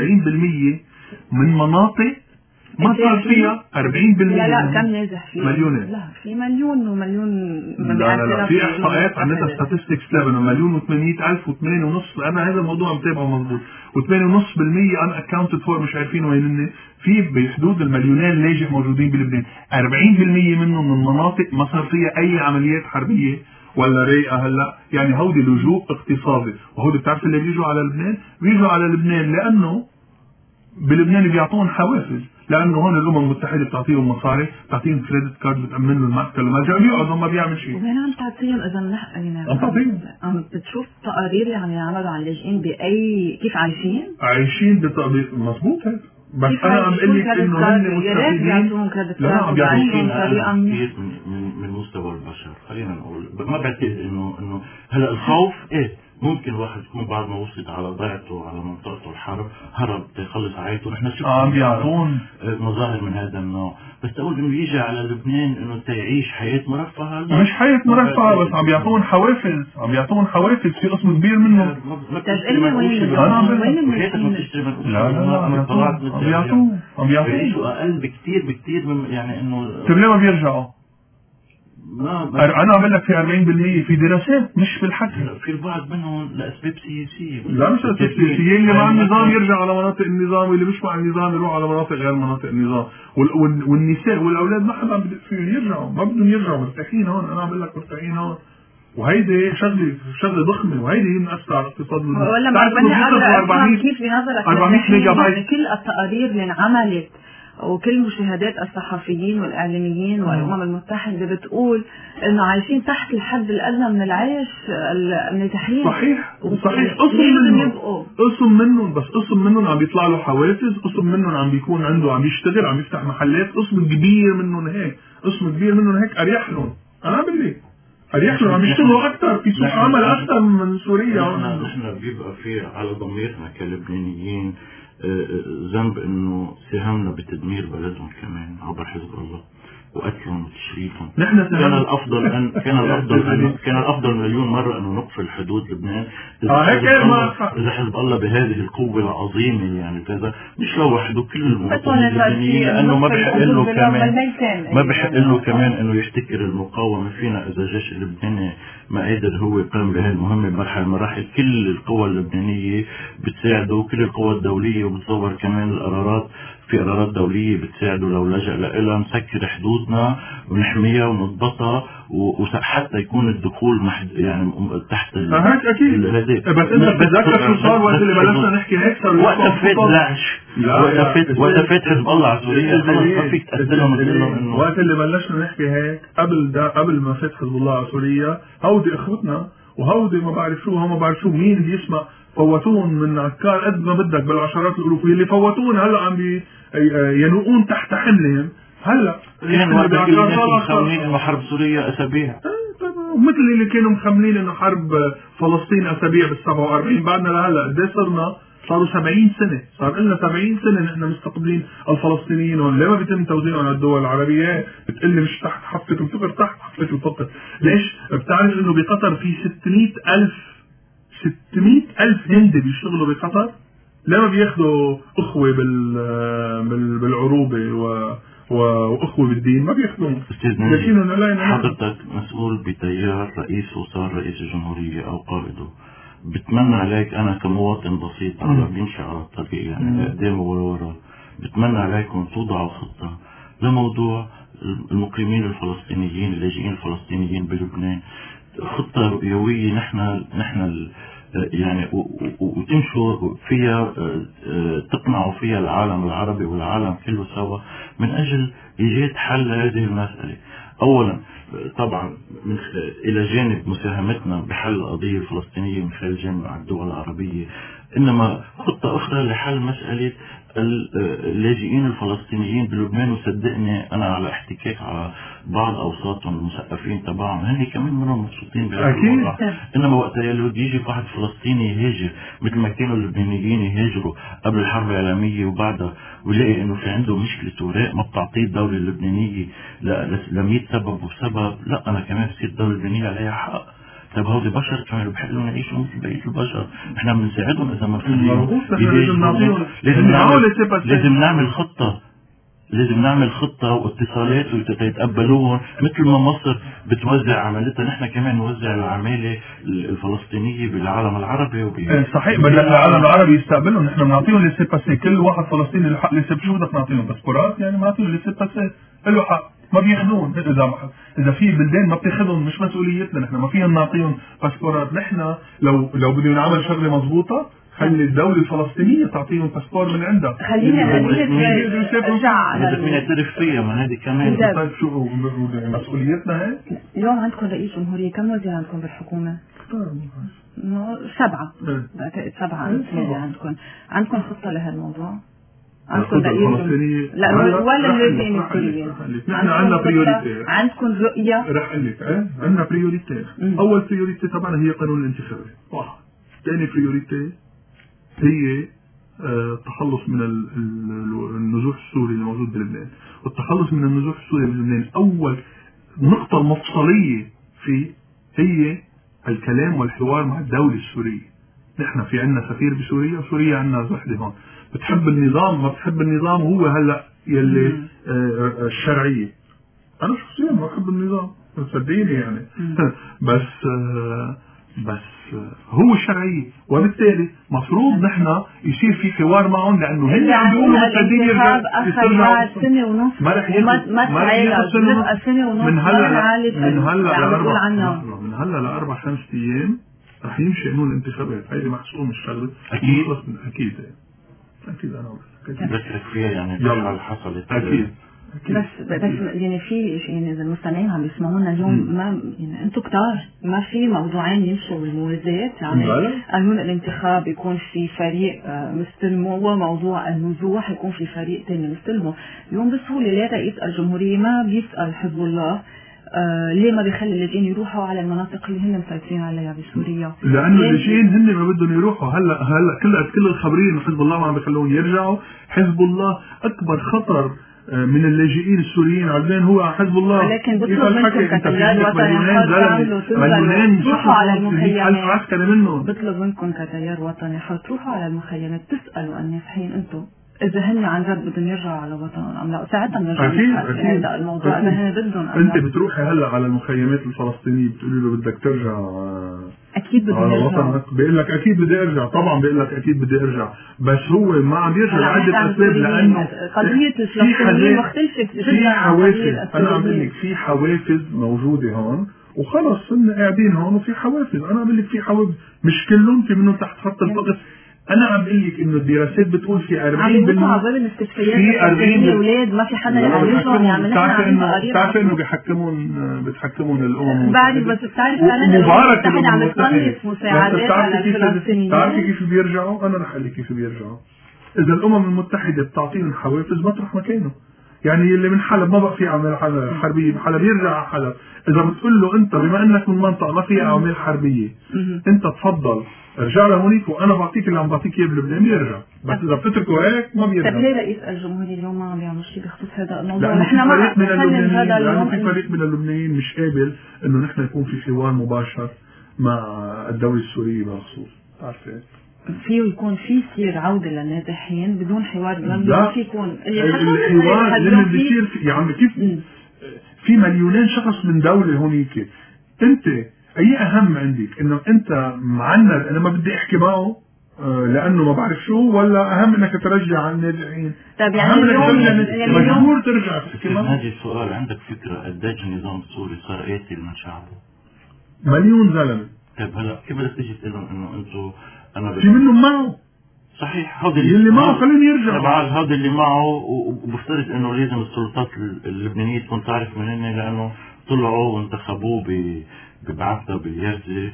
Speaker 2: 40% من مناطق ما صار فيها 40%.
Speaker 1: لا كم نازح فيه؟
Speaker 2: مليونين.
Speaker 1: لا في مليون ومليون.
Speaker 2: لا في احصاءات عندنا statistics level 1,800,000 و8.5. انا هذا الموضوع متابعه مضبوط. و8.5% انا accounted for مش عارفين وين في بحدود المليونين لاجئ موجودين بلبنان. 40% منهم من مناطق ما صار فيها اي عمليات حربيه ولا رايقه هلا. يعني هودي لجوء اقتصادي. وهودي بتعرف اللي بيجوا على لبنان لانه بلبنان بيعطون حوافز. لانه هون الامم المتحده بتعطيهم مصاري، بتعطيهم كريدت كارد، بتامن له المعسكر لما جاي بيقعدوا ما بيعمل شيء.
Speaker 1: وين عم تعطيهم اذا عم بتشوف تقارير يعني عملوا عن اللاجئين باي كيف عايشين
Speaker 2: مضبوط هيك. بس انا عم بقول لك انه هن مستفيدين.
Speaker 1: لا عم
Speaker 3: بيعطيهم طريقه من مستوى البشر. خلينا نقول ما بعتقد انه هلا الخوف ممكن واحد يكون بعد ما وصل على ضيعته على منطقته الحرب هرب يخلص حياته. نحن شفنا
Speaker 2: بيعطون
Speaker 3: مظاهر من هذا النوع. بس اقول انه يجي على لبنان انه تعيش حياه مرفهه.
Speaker 2: مش حياه مرفهه بس عم بيعطون حوافز في قسم كبير منه. عم بيعطون
Speaker 3: اقل بكثير من يعني انه
Speaker 2: طيب ليه ما بيرجعوا؟ انا عم لك في 40% في دراسات مش بالحكي.
Speaker 3: في البعض منهم لاسباب سياسيه.
Speaker 2: لا مش اسباب سياسيه. اللي مع النظام يرجع على مناطق النظام واللي مش مع النظام يروح على مناطق غير مناطق النظام. والنساء والاولاد ما حدا بده فيهم يرجعوا. ما بدهم يرجعوا مرتاحين هون. انا عم لك مرتاحين هون. وهيدي شغله ضخمه وهيدي هي مأثرة على الاقتصاد.
Speaker 1: ولا ما بدي كيف بنظرك
Speaker 2: 400 ميجا بايت
Speaker 1: كل التقارير اللي انعملت وكل مشاهدات الصحفيين والإعلاميين والأمم المتحدة بتقول إنه عايشين تحت الحد الأدنى من العيش من التحرير.
Speaker 2: صحيح. قسم منهم عم بيطلع له حوافز. قسم منهم عم بيكون عنده عم يشتغل عم يفتح محلات. قسم كبير منهم هيك أريح لهم. أنا بقول لك أريح لهم عم يشتغلوا أكثر في سوق عمل أكثر من سوريا.
Speaker 3: نحن بيبقى في على ضميرنا كلبنانيين ذنب انه ساهمنا بتدمير بلدهم كمان عبر حزب الله وقتلهم وتشريدهم. كان الافضل مليون مره انه نقفل حدود لبنان اذا حزب الله بهذه القوه العظيمه. يعني كذا مش لوحده كل المواطنين اللبنانيين لانه ما بحق له كمان انه يحتكر المقاومه فينا. اذا الجيش اللبناني ما قدر هو يقوم بهذه المهمه بمرحله مراحل كل القوى اللبنانيه بتساعده كل القوى الدوليه وبتصور كمان القرارات في قرارات دولية بتساعده لو لجأ لها نسكر حدودنا ونحميها ونضبطها وحتى يكون الدخول يعني تحت
Speaker 2: هيك أكيد. بس أنت بتتذكر شو صار وقت اللي بلشنا نحكي هيك
Speaker 3: وقت فات حزب الله على سوريا خلص ما فيك تقتلهم إنه
Speaker 2: وقت اللي بلشنا نحكي هيك قبل ما فات حزب الله على سوريا هودي إخوتنا وهودي ما بعرف شو مين بيسمع فوتون من عسكر قد ما بدك بالعشرات الألوف اللي فوتون هلا عم ينوقون تحت حملهم. هلا
Speaker 3: كانوا مخمنين انه حرب سوريا اسابيع
Speaker 2: مثل اللي كانوا مخمنين انه حرب فلسطين اسابيع بال47. بعدنا لهلا قد صرنا صاروا 70 سنة، صار لنا 70 سنة نحن مستقبلين الفلسطينيين هون. ليه ما بيتم توزيعهم على الدول العربية؟ بتقلي مش تحت حفة الفقر، تحت حفة الفقر. ليش؟ بتعرف انه بقطر في 600,000 هندي بيشتغلوا بقطر؟ ليه ما بياخدوا اخوة بالعروبة واخوة بالدين؟ ما بياخدون.
Speaker 3: حضرتك مسؤول بتيار رئيس وصار رئيس الجمهورية او قائده، بتمنى عليك انا كمواطن بسيط على بيمشي على الطريق يعني قدام وورا، بتمنى عليكم توضعوا خطة لموضوع المقيمين الفلسطينيين اللاجئين الفلسطينيين بلبنان، خطة رؤيوية نحن يعني وتمشوا فيها تقنعوا فيها العالم العربي والعالم كله سوا من أجل إيجاد حل لهذه المسألة. أولا طبعا إلى جانب مساهمتنا بحل القضية الفلسطينية من خلال جامعة الدول العربية، إنما خطة أخرى لحل مسألة اللاجئين الفلسطينيين بلبنان. وصدقني أنا على احتكاك على بعض أوساطهم المثقفين تبعهم هني كمان منهم مبسوطين بهذا الوضع. إنما وقت يجي واحد فلسطيني يهاجر مثل ما كانوا اللبنانيين يهاجروا قبل الحرب العالمية وبعدها، ويلاقي إنه في عنده مشكلة وراء ما بتعطيه الدولة اللبنانية ل100 سبب وسبب، لا أنا كمان بصير الدولة اللبنانية عليها حق. طيب هذول بشر كانوا بيحلوا يعيشوا مثل بقية البشر، احنا بنساعدهم اذا ما لازم نعمل خطة واتصالات ويتقبلوهم مثل ما مصر بتوزع عملتها، نحن كمان نوزع العمالة الفلسطينية بالعالم العربي
Speaker 2: صحيح، بدل العالم العربي يستقبلهم نحن بنعطيهم لسه باسي، كل واحد فلسطيني له حق لسه. شو بدك نعطيهم باسبورات؟ يعني بنعطيهم لسه باسي له حق، ما بياخذون. اذا في بلدان ما بتاخذهم مش مسؤوليتنا، نحن ما فينا نعطيهم باسبورات. نحن لو بدنا نعمل شغله مضبوطه خلي الدولة الفلسطينية تعطيهم باسبور من عندها.
Speaker 1: خلينا
Speaker 3: نرجع نعترف فيها، ما هذه كمان.
Speaker 2: طيب شو مسؤوليتنا هيك؟
Speaker 1: اليوم عندكم رئيس جمهورية، كم وزير عندكم بالحكومة؟ 7 بعتقد 7 عندكم خطة لهالموضوع؟ عندكم لا ولا اللاجئين السوريين؟
Speaker 2: نحن عندنا بريوريتي،
Speaker 1: عندكم رؤية؟
Speaker 2: رح اقول لك عندنا بريوريتي. اول بريوريتي طبعا هي قانون الانتخابات، واحد. ثاني بريوريتي هي التخلص من النزوح السوري اللي موجود بلبنان. والتخلص من النزوح السوري بلبنان اول نقطة مفصلية فيه هي الكلام والحوار مع الدولة السورية. نحن في عندنا سفير بسوريا، وسوريا عندنا وحدة هون. بتحب النظام ما بتحب النظام، هو هلا يلي الشرعية. انا شخصيا ما بحب النظام صدقيني يعني بس هو الشرعية، وبالتالي مفروض نحن يصير في حوار معهم، لانه هن عم بيقولوا مستعدين يرجعوا
Speaker 1: سنة ونص
Speaker 2: ما رح ياخذ
Speaker 1: سنة ونص
Speaker 2: من هلا ل4-5 ايام رح يمشي قانون الانتخابات. هيدي محسوم الشغله اكيد انا
Speaker 3: بس فيها يعني اللي حصلت
Speaker 2: اكيد.
Speaker 1: بس يعني في يعني اذا المستمعين عم يسمعونا اليوم ما يعني انتم كتار، ما في موضوعين يمشوا بالموازات، يعني قانون الانتخاب يكون في فريق مستلمه، وموضوع النزوح يكون في فريق ثاني مستلمه. اليوم بسهوله ليه رئيس الجمهوريه ما بيسال حزب الله ليه ما بيخلي اللاجئين يروحوا على المناطق اللي هن مسيطرين عليها بسوريا؟
Speaker 2: لانه اللاجئين هن ما بدهم يروحوا. هلا كل الخبرين انه حزب الله ما عم بيخلوهم يرجعوا. حزب الله اكبر خطر من اللاجئين السوريين على لبنان هو حزب الله.
Speaker 1: لكن بطلب منكم كتيار وطني حر تروحوا على المخيمات. بطلب منكم كتيار وطني حر تروحوا على المخيمات تسالوا الناس حين انتم اذا هن عن جد بدهم يرجعوا على وطنهم ام لا. ساعتها بنرجع نحكي هذا الموضوع اذا هن بدهم.
Speaker 2: انت بتروحي هلا على المخيمات الفلسطينيه بتقولي له بدك ترجع
Speaker 1: اكيد بدي ارجع،
Speaker 2: بيقول لك اكيد بدي ارجع. طبعا بيقول لك اكيد بدي ارجع، بس هو ما عم يرجع لعده اسباب، لانه
Speaker 1: قضيه الفلسطينيين مختلفه جدا عن قضيه.
Speaker 2: انا عم بقول لك في حوافز موجوده هون وخلص صرنا قاعدين هون وفي حوافز. انا عم بقول لك في حوافز مش كلهم، في منهم تحت خط الفقر. انا عم بقول لك انه الدراسات بتقول في 40%
Speaker 1: في 40 اولاد ما في حدا يعالجهم. يعني
Speaker 2: بتعرف انه بتحكمون الامم
Speaker 1: بعد بس بتعرف
Speaker 2: مبارك
Speaker 1: عم تخلص مساعدات على الفلسطينيين.
Speaker 2: بتعرفي كيف بيرجعوا؟ انا رح اقول لك كيف بيرجعوا. اذا الامم المتحده بتعطيهم حوافز مطرح ما كانوا، يعني اللي من حلب ما بقى في اعمال حربيه بحلب يرجع على حلب. اذا بتقول له انت بما انك من منطقه ما في اعمال حربيه انت تفضل ارجع لهونيك وانا بعطيك اللي عم بعطيك اياه بلبنان بيرجع، بس اذا بتتركه هيك ما بيرجع.
Speaker 1: طيب ليه رئيس الجمهورية اليوم ما عم بيعمل شيء بخصوص هذا الموضوع؟
Speaker 2: لانه
Speaker 1: نحن ما
Speaker 2: لانه في فريق من اللبنانيين مش قابل انه نحن يكون في حوار مباشر مع الدولة السورية بخصوص. عارفه
Speaker 1: فيه يكون في يصير عودة للنازحين بدون حوار؟
Speaker 2: لا
Speaker 1: في يكون
Speaker 2: الحوار اللي بيصير يا عم كيف في مليونين شخص من دولة هونيك، انت اي اهم عندك انه انت معند انا ما بدي احكي معه لانه ما بعرف شو، ولا اهم انك ترجع عن النازحين؟
Speaker 1: طيب يعني اليوم
Speaker 2: مجبور ترجع تحكي معه.
Speaker 3: هذا السؤال عندك فكرة قديش النظام السوري صار قاتل من شعبه؟
Speaker 2: مليون زلمة.
Speaker 3: طيب هلا كيف بدك تيجي تقول لهم انه انتم انا
Speaker 2: في منهم معه
Speaker 3: صحيح، هذا
Speaker 2: اللي معه خليهم يرجعوا.
Speaker 3: هذا اللي معه، وبفترض انه لازم السلطات اللبنانية تكون تعرف من هن، لانه طلعوا وانتخبوه ببعثة باليرزة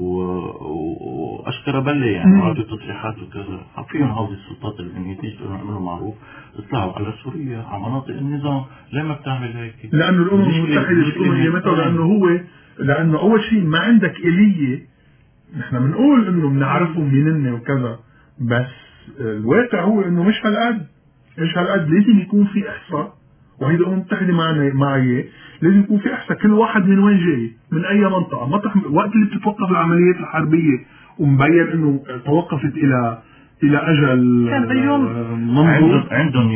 Speaker 3: واشكر بلي يعني وعطوا تصريحات وكذا. فيهم هذه السلطات اللبنانية تيجي تقول لهم اعملوا معروف اطلعوا على سوريا على مناطق النظام. ليه ما بتعمل هيك؟
Speaker 2: لانه الامم المتحدة بتقوم قيمتها، لانه اول شيء ما عندك الية. نحن بنقول انه بنعرفهم مننا وكذا، بس الواقع هو انه مش هالقد لازم يكون في احصاء، وهيدا الامم المتحدة معي لازم يكون في احصاء كل واحد من وين جاي، من اي منطقة. وقت اللي بتتوقف العمليات الحربية ومبين انه توقفت الى اجل منظور
Speaker 3: عندهم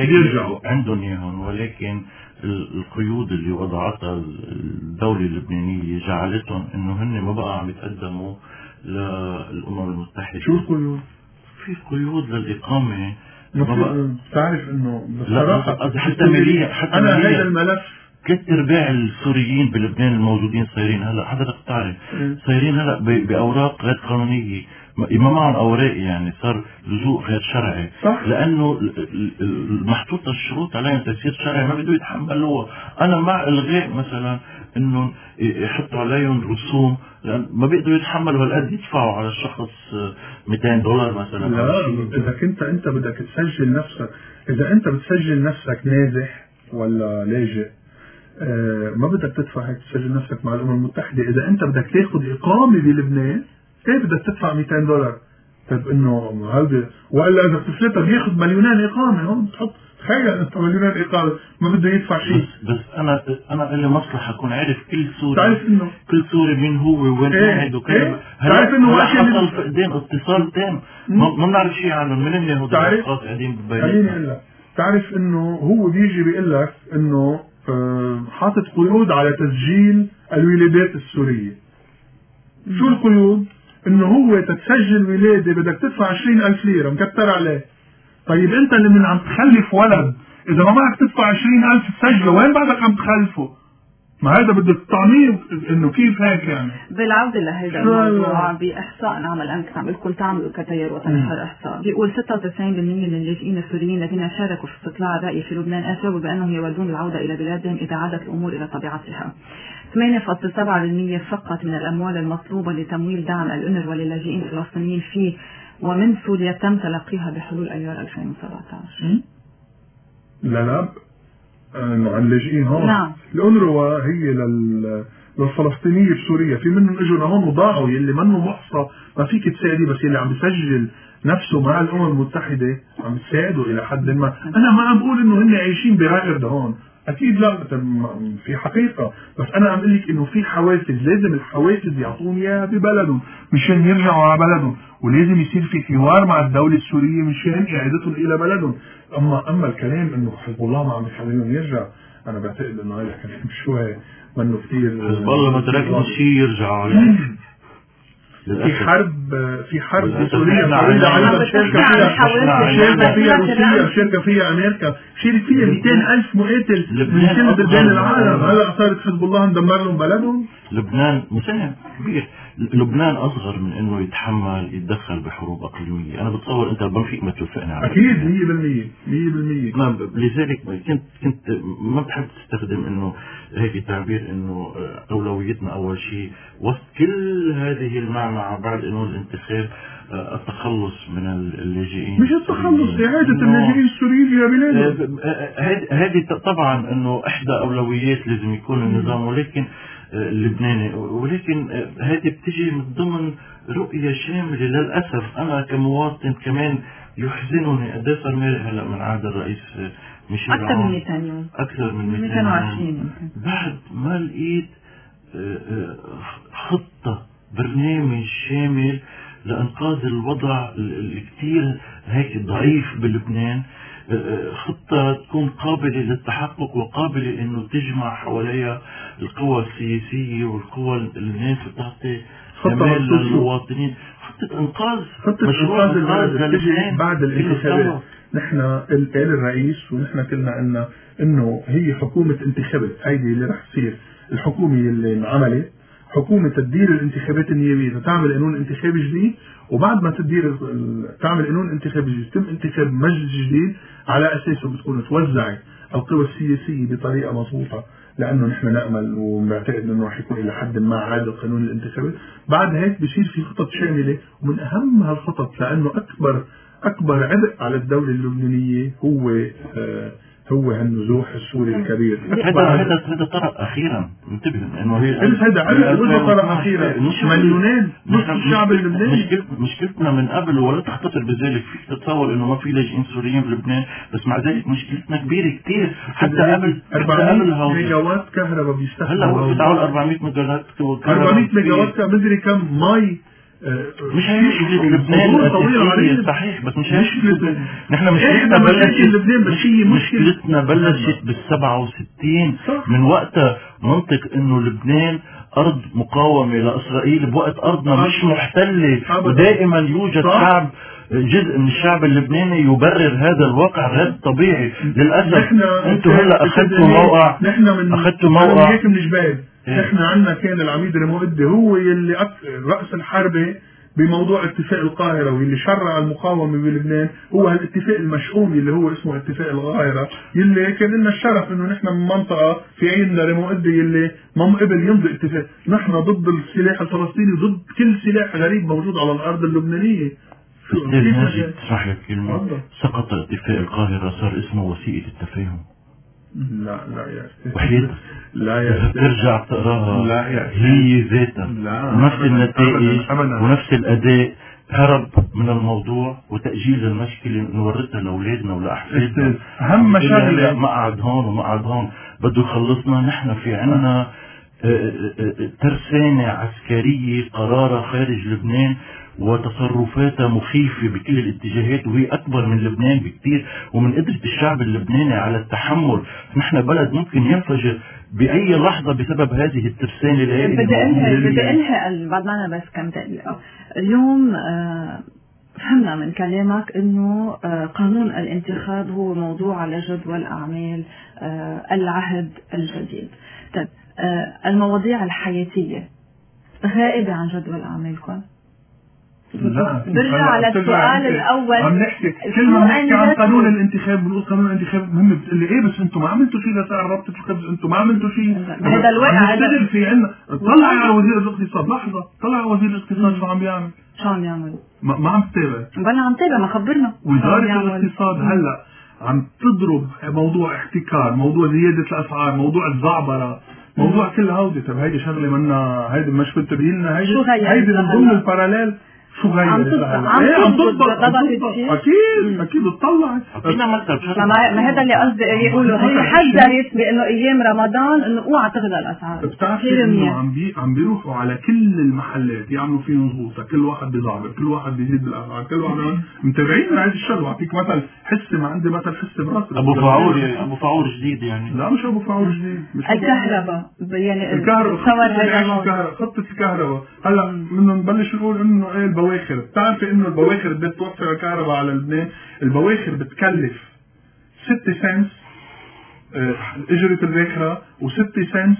Speaker 3: اياهم، ولكن القيود اللي وضعتها الدولة اللبنانية جعلتهم انه هن ما بقى عم يتقدموا للامم المتحدة.
Speaker 2: شو القيود؟
Speaker 3: في قيود للاقامة.
Speaker 2: تعرف انه بصراحة
Speaker 3: حتى مالية
Speaker 2: انا هذا الملف
Speaker 3: 3/4 السوريين بلبنان الموجودين صايرين هلا، حضرتك تعرف صايرين هلا باوراق غير قانونية، ما معهم اوراق، يعني صار لجوء غير شرعي.
Speaker 2: صح.
Speaker 3: لانه محطوطة الشروط عليهم تيسير شرعي ما بده يتحملوها. انا مع الغاء مثلا انه يحطوا عليهم رسوم، لان ما بيقدروا يتحملوا هالقد، يدفعوا على الشخص $200 مثلا.
Speaker 2: لا اذا كنت انت بدك تسجل نفسك، اذا انت بتسجل نفسك نازح ولا لاجئ ما بدك تدفع هيك، تسجل نفسك مع الامم المتحدة. اذا انت بدك تاخذ اقامة بلبنان ايه بدك تدفع $200. طيب انه هذا، والا اذا بتفلتها بياخذ مليونين اقامة. هون تحط تخيل انت مليونين اقامة ما بده يدفع شيء.
Speaker 3: بس انا لي مصلحة اكون عارف كل سوري،
Speaker 2: تعرف انه
Speaker 3: كل سوري مين هو وين قاعد وكذا.
Speaker 2: تعرف انه
Speaker 3: حصل فقدان اتصال تام، ما بنعرف شيء عنهم. من هن هدول الاشخاص قاعدين ببيتنا؟ خليني اقول لك، تعرف انه هو بيجي بيقول لك انه حاطط قيود على تسجيل الولادات السورية. شو القيود؟ انه هو تتسجل ولادة بدك تدفع 20,000 ليرة مكتر عليه. طيب انت اللي من عم تخلف ولد اذا ما معك تدفع 20,000 تسجله، وين بعدك عم تخلفه؟ ما هذا بدك تطعنيه انه كيف هيك يعني.
Speaker 1: بالعودة لهذا الموضوع، بإحصاء عمل أمس عم لكم تعملوا كتيار وطني حر إحصاء، بيقول 96% من اللاجئين السوريين الذين شاركوا في استطلاع الرأي في لبنان أجابوا بأنهم يودون العودة إلى بلادهم إذا عادت الأمور إلى طبيعتها. 8.7% فقط من الأموال المطلوبة لتمويل دعم الأونروا للاجئين الفلسطينيين في ومن سوريا تم تلقيها بحلول أيار 2017.
Speaker 2: لا انه عن اللاجئين هون.
Speaker 1: نعم.
Speaker 2: الأونروا هي للفلسطينية بسوريا، في منهم اجوا لهون وضاعوا، يلي منه محصى ما فيك تساعدي، بس يلي عم بيسجل نفسه مع الأمم المتحدة عم تساعده إلى حد ما. أنا ما عم بقول إنه هن عايشين برائر هون، أكيد لا، في حقيقة، بس أنا عم قل لك إنه في حوافز، لازم الحوافز يعطون إياها ببلدهم مشان يرجعوا على بلدهم، ولازم يصير في حوار مع الدولة السورية مشان إعادتهم إلى بلدهم. أما الكلام إنه حزب الله ما عم يخليهم يرجع، أنا بعتقد إنه هذا الكلام شوي منه كثير.
Speaker 3: حزب الله ما تركنا شيء يرجعوا عليه.
Speaker 2: في حرب سوريا طويلة عريضة شاركة فيها روسيا، شاركة فيها أمريكا، شارك فيها 200,000 مقاتل من كل بلدان العالم. هلا صارت حزب الله ندمر لهم بلدهم.
Speaker 3: لبنان مساهم كبير. لبنان أصغر من إنه يتحمل يتدخل بحروب أقليمية. أنا بتصور أنت بنفيق ما توافقني على
Speaker 2: أكيد 100%.
Speaker 3: لذلك كنت ما بحب تستخدم إنه هيك تعبير إنه أولويتنا أول شيء وسط كل هذه المعمعة بعد إنه الانتخاب التخلص من اللاجئين.
Speaker 2: مش التخلص، إعادة اللاجئين السوريين إلى بلادهم.
Speaker 3: هذه طبعا انه احدى اولويات لازم يكون النظام، ولكن اللبناني، ولكن هذه بتجي من ضمن رؤية شاملة. للأسف أنا كمواطن كمان يحزنني قد صار هلا من عهد الرئيس ميشيل
Speaker 1: أكثر من 200 يوم،
Speaker 3: أكثر من
Speaker 1: 220
Speaker 3: بعد ما لقيت خطة برنامج شامل لإنقاذ الوضع الكتير هيك ضعيف بلبنان، خطة تكون قابلة للتحقق وقابلة انه تجمع حواليها القوى السياسية والقوى الناس تعطي امان للمواطنين، خطة انقاذ، مشروع انقاذ للبنان
Speaker 2: بعد الانتخابات. نحن قال الرئيس ونحن كلنا قلنا انه هي حكومة انتخابات، هيدي اللي رح تصير الحكومة اللي انعملت، حكومة تدير الانتخابات النيابية، تعمل قانون انتخابي جديد، وبعد ما تعمل قانون انتخابي جديد يتم انتخاب مجلس جديد على اساسه بتكون توزعت القوى السياسية بطريقة مضبوطة، لانه نحن نأمل ونعتقد انه راح يكون الى حد ما عادل قانون الانتخابات. بعد هيك بصير في خطط شاملة، ومن اهم هالخطط لانه اكبر عبء على الدولة اللبنانية هو النزوح السوري الكبير.
Speaker 3: هذا طرأ اخيرا، انتبه انه
Speaker 2: هذا طرأ اخيرا مليونين نصف الشعب اللبناني.
Speaker 3: مشكلتنا من قبل ولا تختصر بذلك، فيك تتصور انه ما في لاجئين سوريين بلبنان، بس مع ذلك مشكلتنا كبيرة كتير. حتى قبل
Speaker 2: 400 ميجا وات كهرباء بيستخدموا،
Speaker 3: هلا وصلت على 400
Speaker 2: ميجا وات مدري كم مي.
Speaker 3: مش هي مشكلة لبنان صحيح، بس مش هي نحن مشكلتنا بلشت بال67 من وقتها منطق انه لبنان ارض مقاومة لاسرائيل بوقت ارضنا مش محتلة، ودائما يوجد شعب، جزء من الشعب اللبناني يبرر هذا الواقع غير طبيعي. للأسف انتم هلا اخذتوا موقع
Speaker 2: هيك من جبال. نحن عندنا كان العميد المؤدي هو يلي رأس الحربة بموضوع اتفاق القاهرة، واللي شرع المقاومة بلبنان هو هالاتفاق المشؤوم اللي هو اسمه اتفاق القاهرة، يلي كان لنا الشرف انه نحن من منطقة في عيننا المؤدي يلي ما قبل يمضي اتفاق. نحن ضد السلاح الفلسطيني، ضد كل سلاح غريب موجود على الارض اللبنانية.
Speaker 3: صح لك كلمة، سقط اتفاق القاهرة، صار اسمه وثيقة التفاهم.
Speaker 2: لا يا
Speaker 3: وحيد
Speaker 2: لا يا
Speaker 3: ترجع تقراها،
Speaker 2: لا يا
Speaker 3: هي ذاتها ونفس النتائج ونفس الأداء. هرب من الموضوع وتأجيل المشكلة نورثها لأولادنا ولأحفادنا.
Speaker 2: أهم شغلة
Speaker 3: ما قعد هون وما قعد هون، بده يخلصنا. نحن في عنا ترسانة عسكرية قرارة خارج لبنان وتصرفاتها مخيفة بكل الاتجاهات، وهي أكبر من لبنان بكتير ومن قدرة الشعب اللبناني على التحمل. نحن بلد ممكن ينفجر بأي لحظة بسبب هذه الترسانة.
Speaker 1: بدي أنهي بعد معنا بس كم دقيقة. اليوم فهمنا من كلامك أنه قانون الانتخاب هو موضوع على جدول أعمال العهد الجديد. طيب المواضيع الحياتية غائبة عن جدول أعمالكم؟ برجع على السؤال الأول.
Speaker 2: عم نحكي كل ما نحكي عن قانون الانتخاب بنقول قانون الانتخاب مهم، بتقول لي ايه بس انتم ما عملتوا شيء لسعر ربطة الخبز، انتم ما عملتوا شيء.
Speaker 1: هذا الواقع
Speaker 2: نشتغل في عنا. طلع على وزير الاقتصاد، لحظة طلع على وزير الاقتصاد شو عم بيعمل؟
Speaker 1: شو عم يعمل؟
Speaker 2: ما عم تتابع.
Speaker 1: بلا عم تتابع، ما خبرنا.
Speaker 2: وزارة الاقتصاد هلا عم تضرب موضوع احتكار، موضوع زيادة الاسعار، موضوع الزعبرة، موضوع كل هودي. طب هيدي شغلة منا، هيدي مش بتبين لنا، هيدي من ضمن الباراليل. شو غير
Speaker 1: عم تضبط
Speaker 2: اكيد بتطلع.
Speaker 1: ما هذا اللي قصدي يقولوا، هي حذرت بانه ايام رمضان انه اوعى تغلى الاسعار.
Speaker 2: بتعرفي انه عم بيروحوا على كل المحلات يعملوا فيه نزوطه، كل واحد بيزعبر، كل واحد بيزيد بالاسعار، كل واحد متابعين هذه الشغله. بعطيك مثل حسه، ما عندي مثل حسه براسي.
Speaker 3: ابو فاعور جديد يعني.
Speaker 2: لا مش ابو فاعور جديد،
Speaker 1: الكهرباء يعني
Speaker 2: الكهرباء خطة الكهرباء. هلا بدنا نبلش نقول انه ايه البواخر. بتعرفي انه البواخر بدها توفر الكهرباء على لبنان. البواخر بتكلف 6 سنت اجرة الباخرة و6 سنت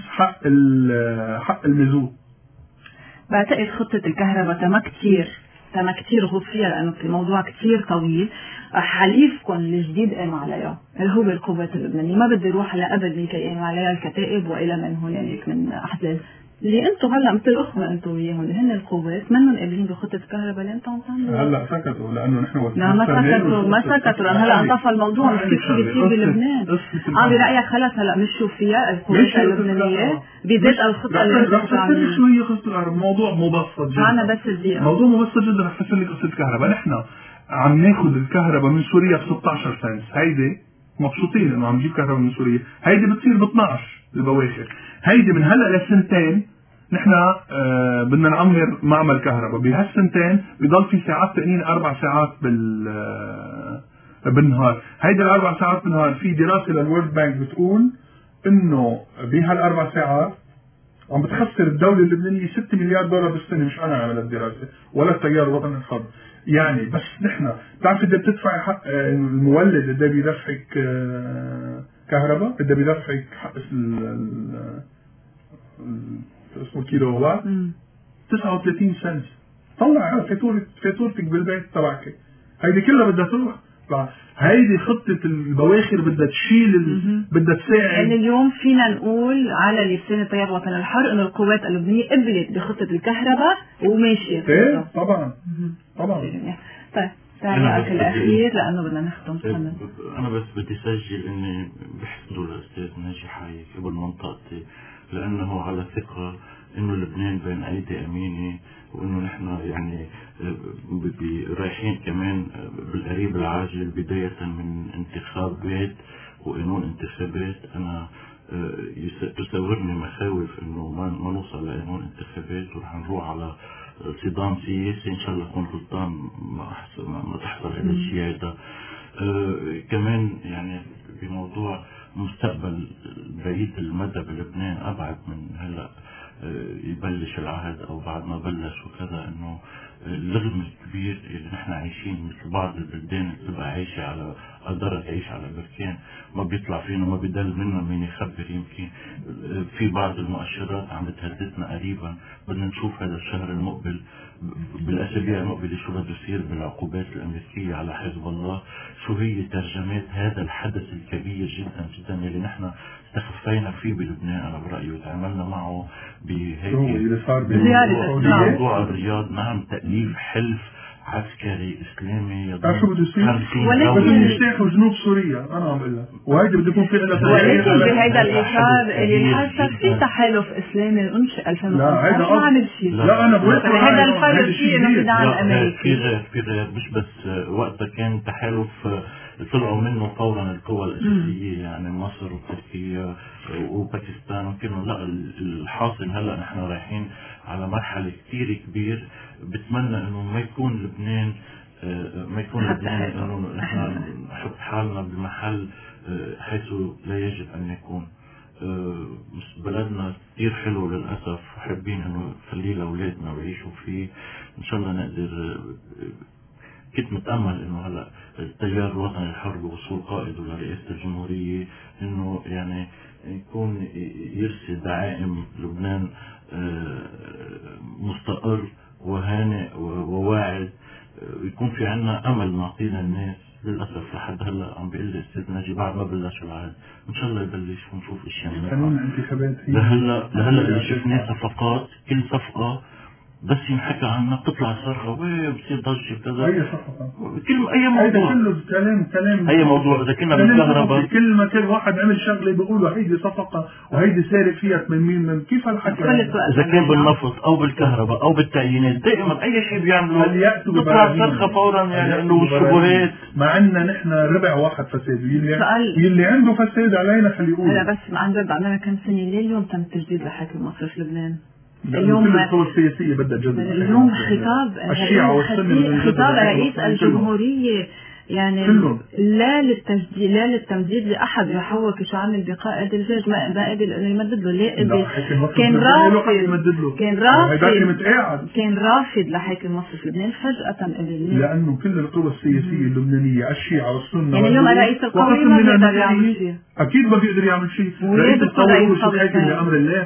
Speaker 2: حق المزود.
Speaker 1: بعتقد خطة الكهرباء تما كتير غوص فيها لانه في موضوع كتير طويل. حليفكم الجديد قام عليها اللي هو القوات اللبنانية. ما بدي اروح هلا قبل مين قام عليها الكتائب والى من هنالك من احزاب اللي انتم هلا مثل الاخوه انتم وياهم اللي هن القوات منهم قابلين بخطه كهرباء اللي انتم عم
Speaker 2: هلا سكتوا لانه نحن
Speaker 1: لا ما سكتوا لان هلا انطفى الموضوع. مش كيف شو بيصير بلبنان. برايك خلص هلا مشوا فيها القوات اللبنانيه بذات الخطه اللي
Speaker 2: رح افسر شو هي قصه الكهرباء. موضوع مبسط جدا.
Speaker 1: معنا بس الدقيقه.
Speaker 2: موضوع مبسط جدا. رح افسر لك قصه الكهرباء. نحن عم ناخذ الكهرباء من سوريا ب 16 سنت. هيدي مبسوطين انه عم نجيب كهرباء من سوريا. هيدي بتصير ب 12 البواخر. هيدي من هلا لسنتين نحن بدنا نعمر معمل كهرباء. بهالسنتين بضل في ساعات تقنين 4 ساعات بالنهار. هيدي ال4 ساعات بالنهار في دراسه للورد بانك بتقول انه بهال4 ساعات عم بتخسر الدوله اللبنانيه 6 مليار دولار بالسنه. مش انا عملت الدراسه ولا التيار الوطني الحر. يعني بس نحن بتعرف بدك تدفع حق المولد اللي بيدفعك كهرباء بدك بيدفعك حق اسمه كيلو وات 39 سنت. طلع فاتورتك بالبيت تبعك. هيدي كلها بدها تروح. هيدي خطة البواخر بدها تشيل بدها تساعد.
Speaker 1: يعني اليوم فينا نقول على لسان التيار الوطني الحر انه القوات اللبنانية قبلت بخطة الكهرباء وماشية.
Speaker 2: ايه طبعا.
Speaker 1: طيب تعليقك الأخير لأنه بدنا نختم.
Speaker 3: أنا بس بدي سجل إني بحسده الأستاذ ناجي حايك ابن منطقتي لأنه على ثقة إنه لبنان بين أيدي أمينة وإنه نحن يعني رايحين كمان بالقريب العاجل بداية من انتخابات وقانون انتخابات. أنا تساورني مخاوف إنه ما نوصل لقانون انتخابات ورح نروح على صدام سياسي. إن شاء الله أكون غلطان ما تحصل هذا الشيء هذا. كمان يعني بموضوع مستقبل بعيد المدى بلبنان أبعد من هلا يبلش العهد أو بعد ما بلش وكذا إنه اللغم الكبير اللي نحن عايشين مثل بعض البلدان اللي بتبقى عايشة على قدرت تعيش على بركان ما بيطلع فينا ما بيدل منه مين يخبر. يمكن في بعض المؤشرات عم بتهددنا قريبا. بدنا نشوف هذا الشهر المقبل بالأسابيع المقبلة شو بده يصير بالعقوبات الأمريكية على حزب الله. شو هي ترجمات هذا الحدث الكبير جدا جدا اللي نحن استخفينا فيه بلبنان. أنا برأيي وتعاملنا معه بهيك بموضوع الرياض. نعم تأليف حلف عسكري اسلامي
Speaker 2: شو بده يصير؟ ولكن يجتاحوا جنوب سوريا. انا عم بقول لك وهيدي بده يكون في لها.
Speaker 1: ولكن بهذا الاطار اللي الحال في تحالف اسلامي انشئ 2015 ما عمل شيء.
Speaker 2: لا انا بقول
Speaker 1: هذا الفرق فيه انه في دعم امريكي.
Speaker 3: في غير مش بس وقتها كان تحالف طلعوا منه فورا القوى الاساسيه يعني مصر وتركيا وباكستان وكانوا. لا الحاصل هلا نحن رايحين على مرحله كثير كبير. بتمنى انه ما يكون لبنان انه نحن نحط حالنا بمحل حيث لا يجب ان يكون. بلدنا كثير حلو للاسف وحابين انه نخليه لاولادنا ويعيشوا فيه. ان شاء الله نقدر. كنت متأمل انه هلا التيار الوطني الحر بوصول قائده لرئاسة الجمهورية انه يعني يكون يرسي دعائم لبنان مستقر وهانئ وواعد. يكون في عنا امل نعطينا الناس. للاسف لحد هلا عم بيقول لي استاذ ناجي بعد ما بلش العهد ان شاء الله يبلش ونشوف اشياء لهلا اللي شفناه صفقات. كل صفقه بس ينحكى عنها بتطلع صرخة وبصير ضجة كذا.
Speaker 2: أي صفقة؟
Speaker 3: أي موضوع.
Speaker 2: كله كلام.
Speaker 3: أي موضوع إذا كنا بالكهرباء.
Speaker 2: كل ما كان واحد عمل شغلة بيقولوا هيدي صفقة وهيدي سارق فيها 800 من كيف هالحكي؟
Speaker 3: إذا كان بالنفط أو بالكهرباء أو بالتعيينات دائما أي شيء بيعملوا بتطلع صرخة فورا يعني إنه الشبهات.
Speaker 2: مع إننا نحن ربع واحد فساد يلي عنده فساد علينا خليه يقول.
Speaker 1: لا بس عن جد عندنا كم سنة ليه اليوم تم تجديد لحاكم مصرف لبنان؟
Speaker 2: اليوم القوى السياسية بدها تجدد.
Speaker 1: اليوم خطاب رئيس الجمهورية يعني لا للتمديد لأحد يحوك شو عامل بقائد الجيش ما قادر انه يمدد له. كان رافض لحاكم مصرف لبنان فجأة
Speaker 2: لأنه كل القوى السياسية اللبنانية الشيعة والسنة
Speaker 1: يعني اليوم رئيس القوى ما بيقدر يعمل شيء.
Speaker 2: أكيد ما بيقدر يعمل شيء. رئيس القوى هو شو حاكم بأمر الله.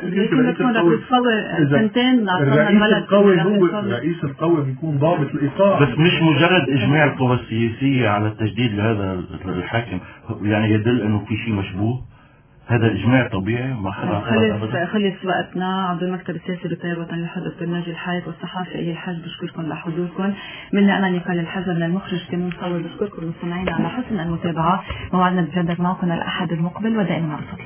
Speaker 2: رئيس القوى بيكون ضابط الإيقاع.
Speaker 3: بس مش مجرد إجماع القوى السياسية على التجديد لهذا الحاكم يعني يدل انه في شيء مشبوه. هذا إجماع طبيعي وما حدا
Speaker 1: خلص وقتنا. عضو المكتب السياسي بالتيار الوطني الحر دكتور ناجي الحايك والصحافي أي الحاج بشكركم لحضوركم. مني أنا نيكال الحزم من المخرج كمان صور. بشكركم مستمعينا على حسن المتابعة. موعدنا بجدد معكم الأحد المقبل ودائما مع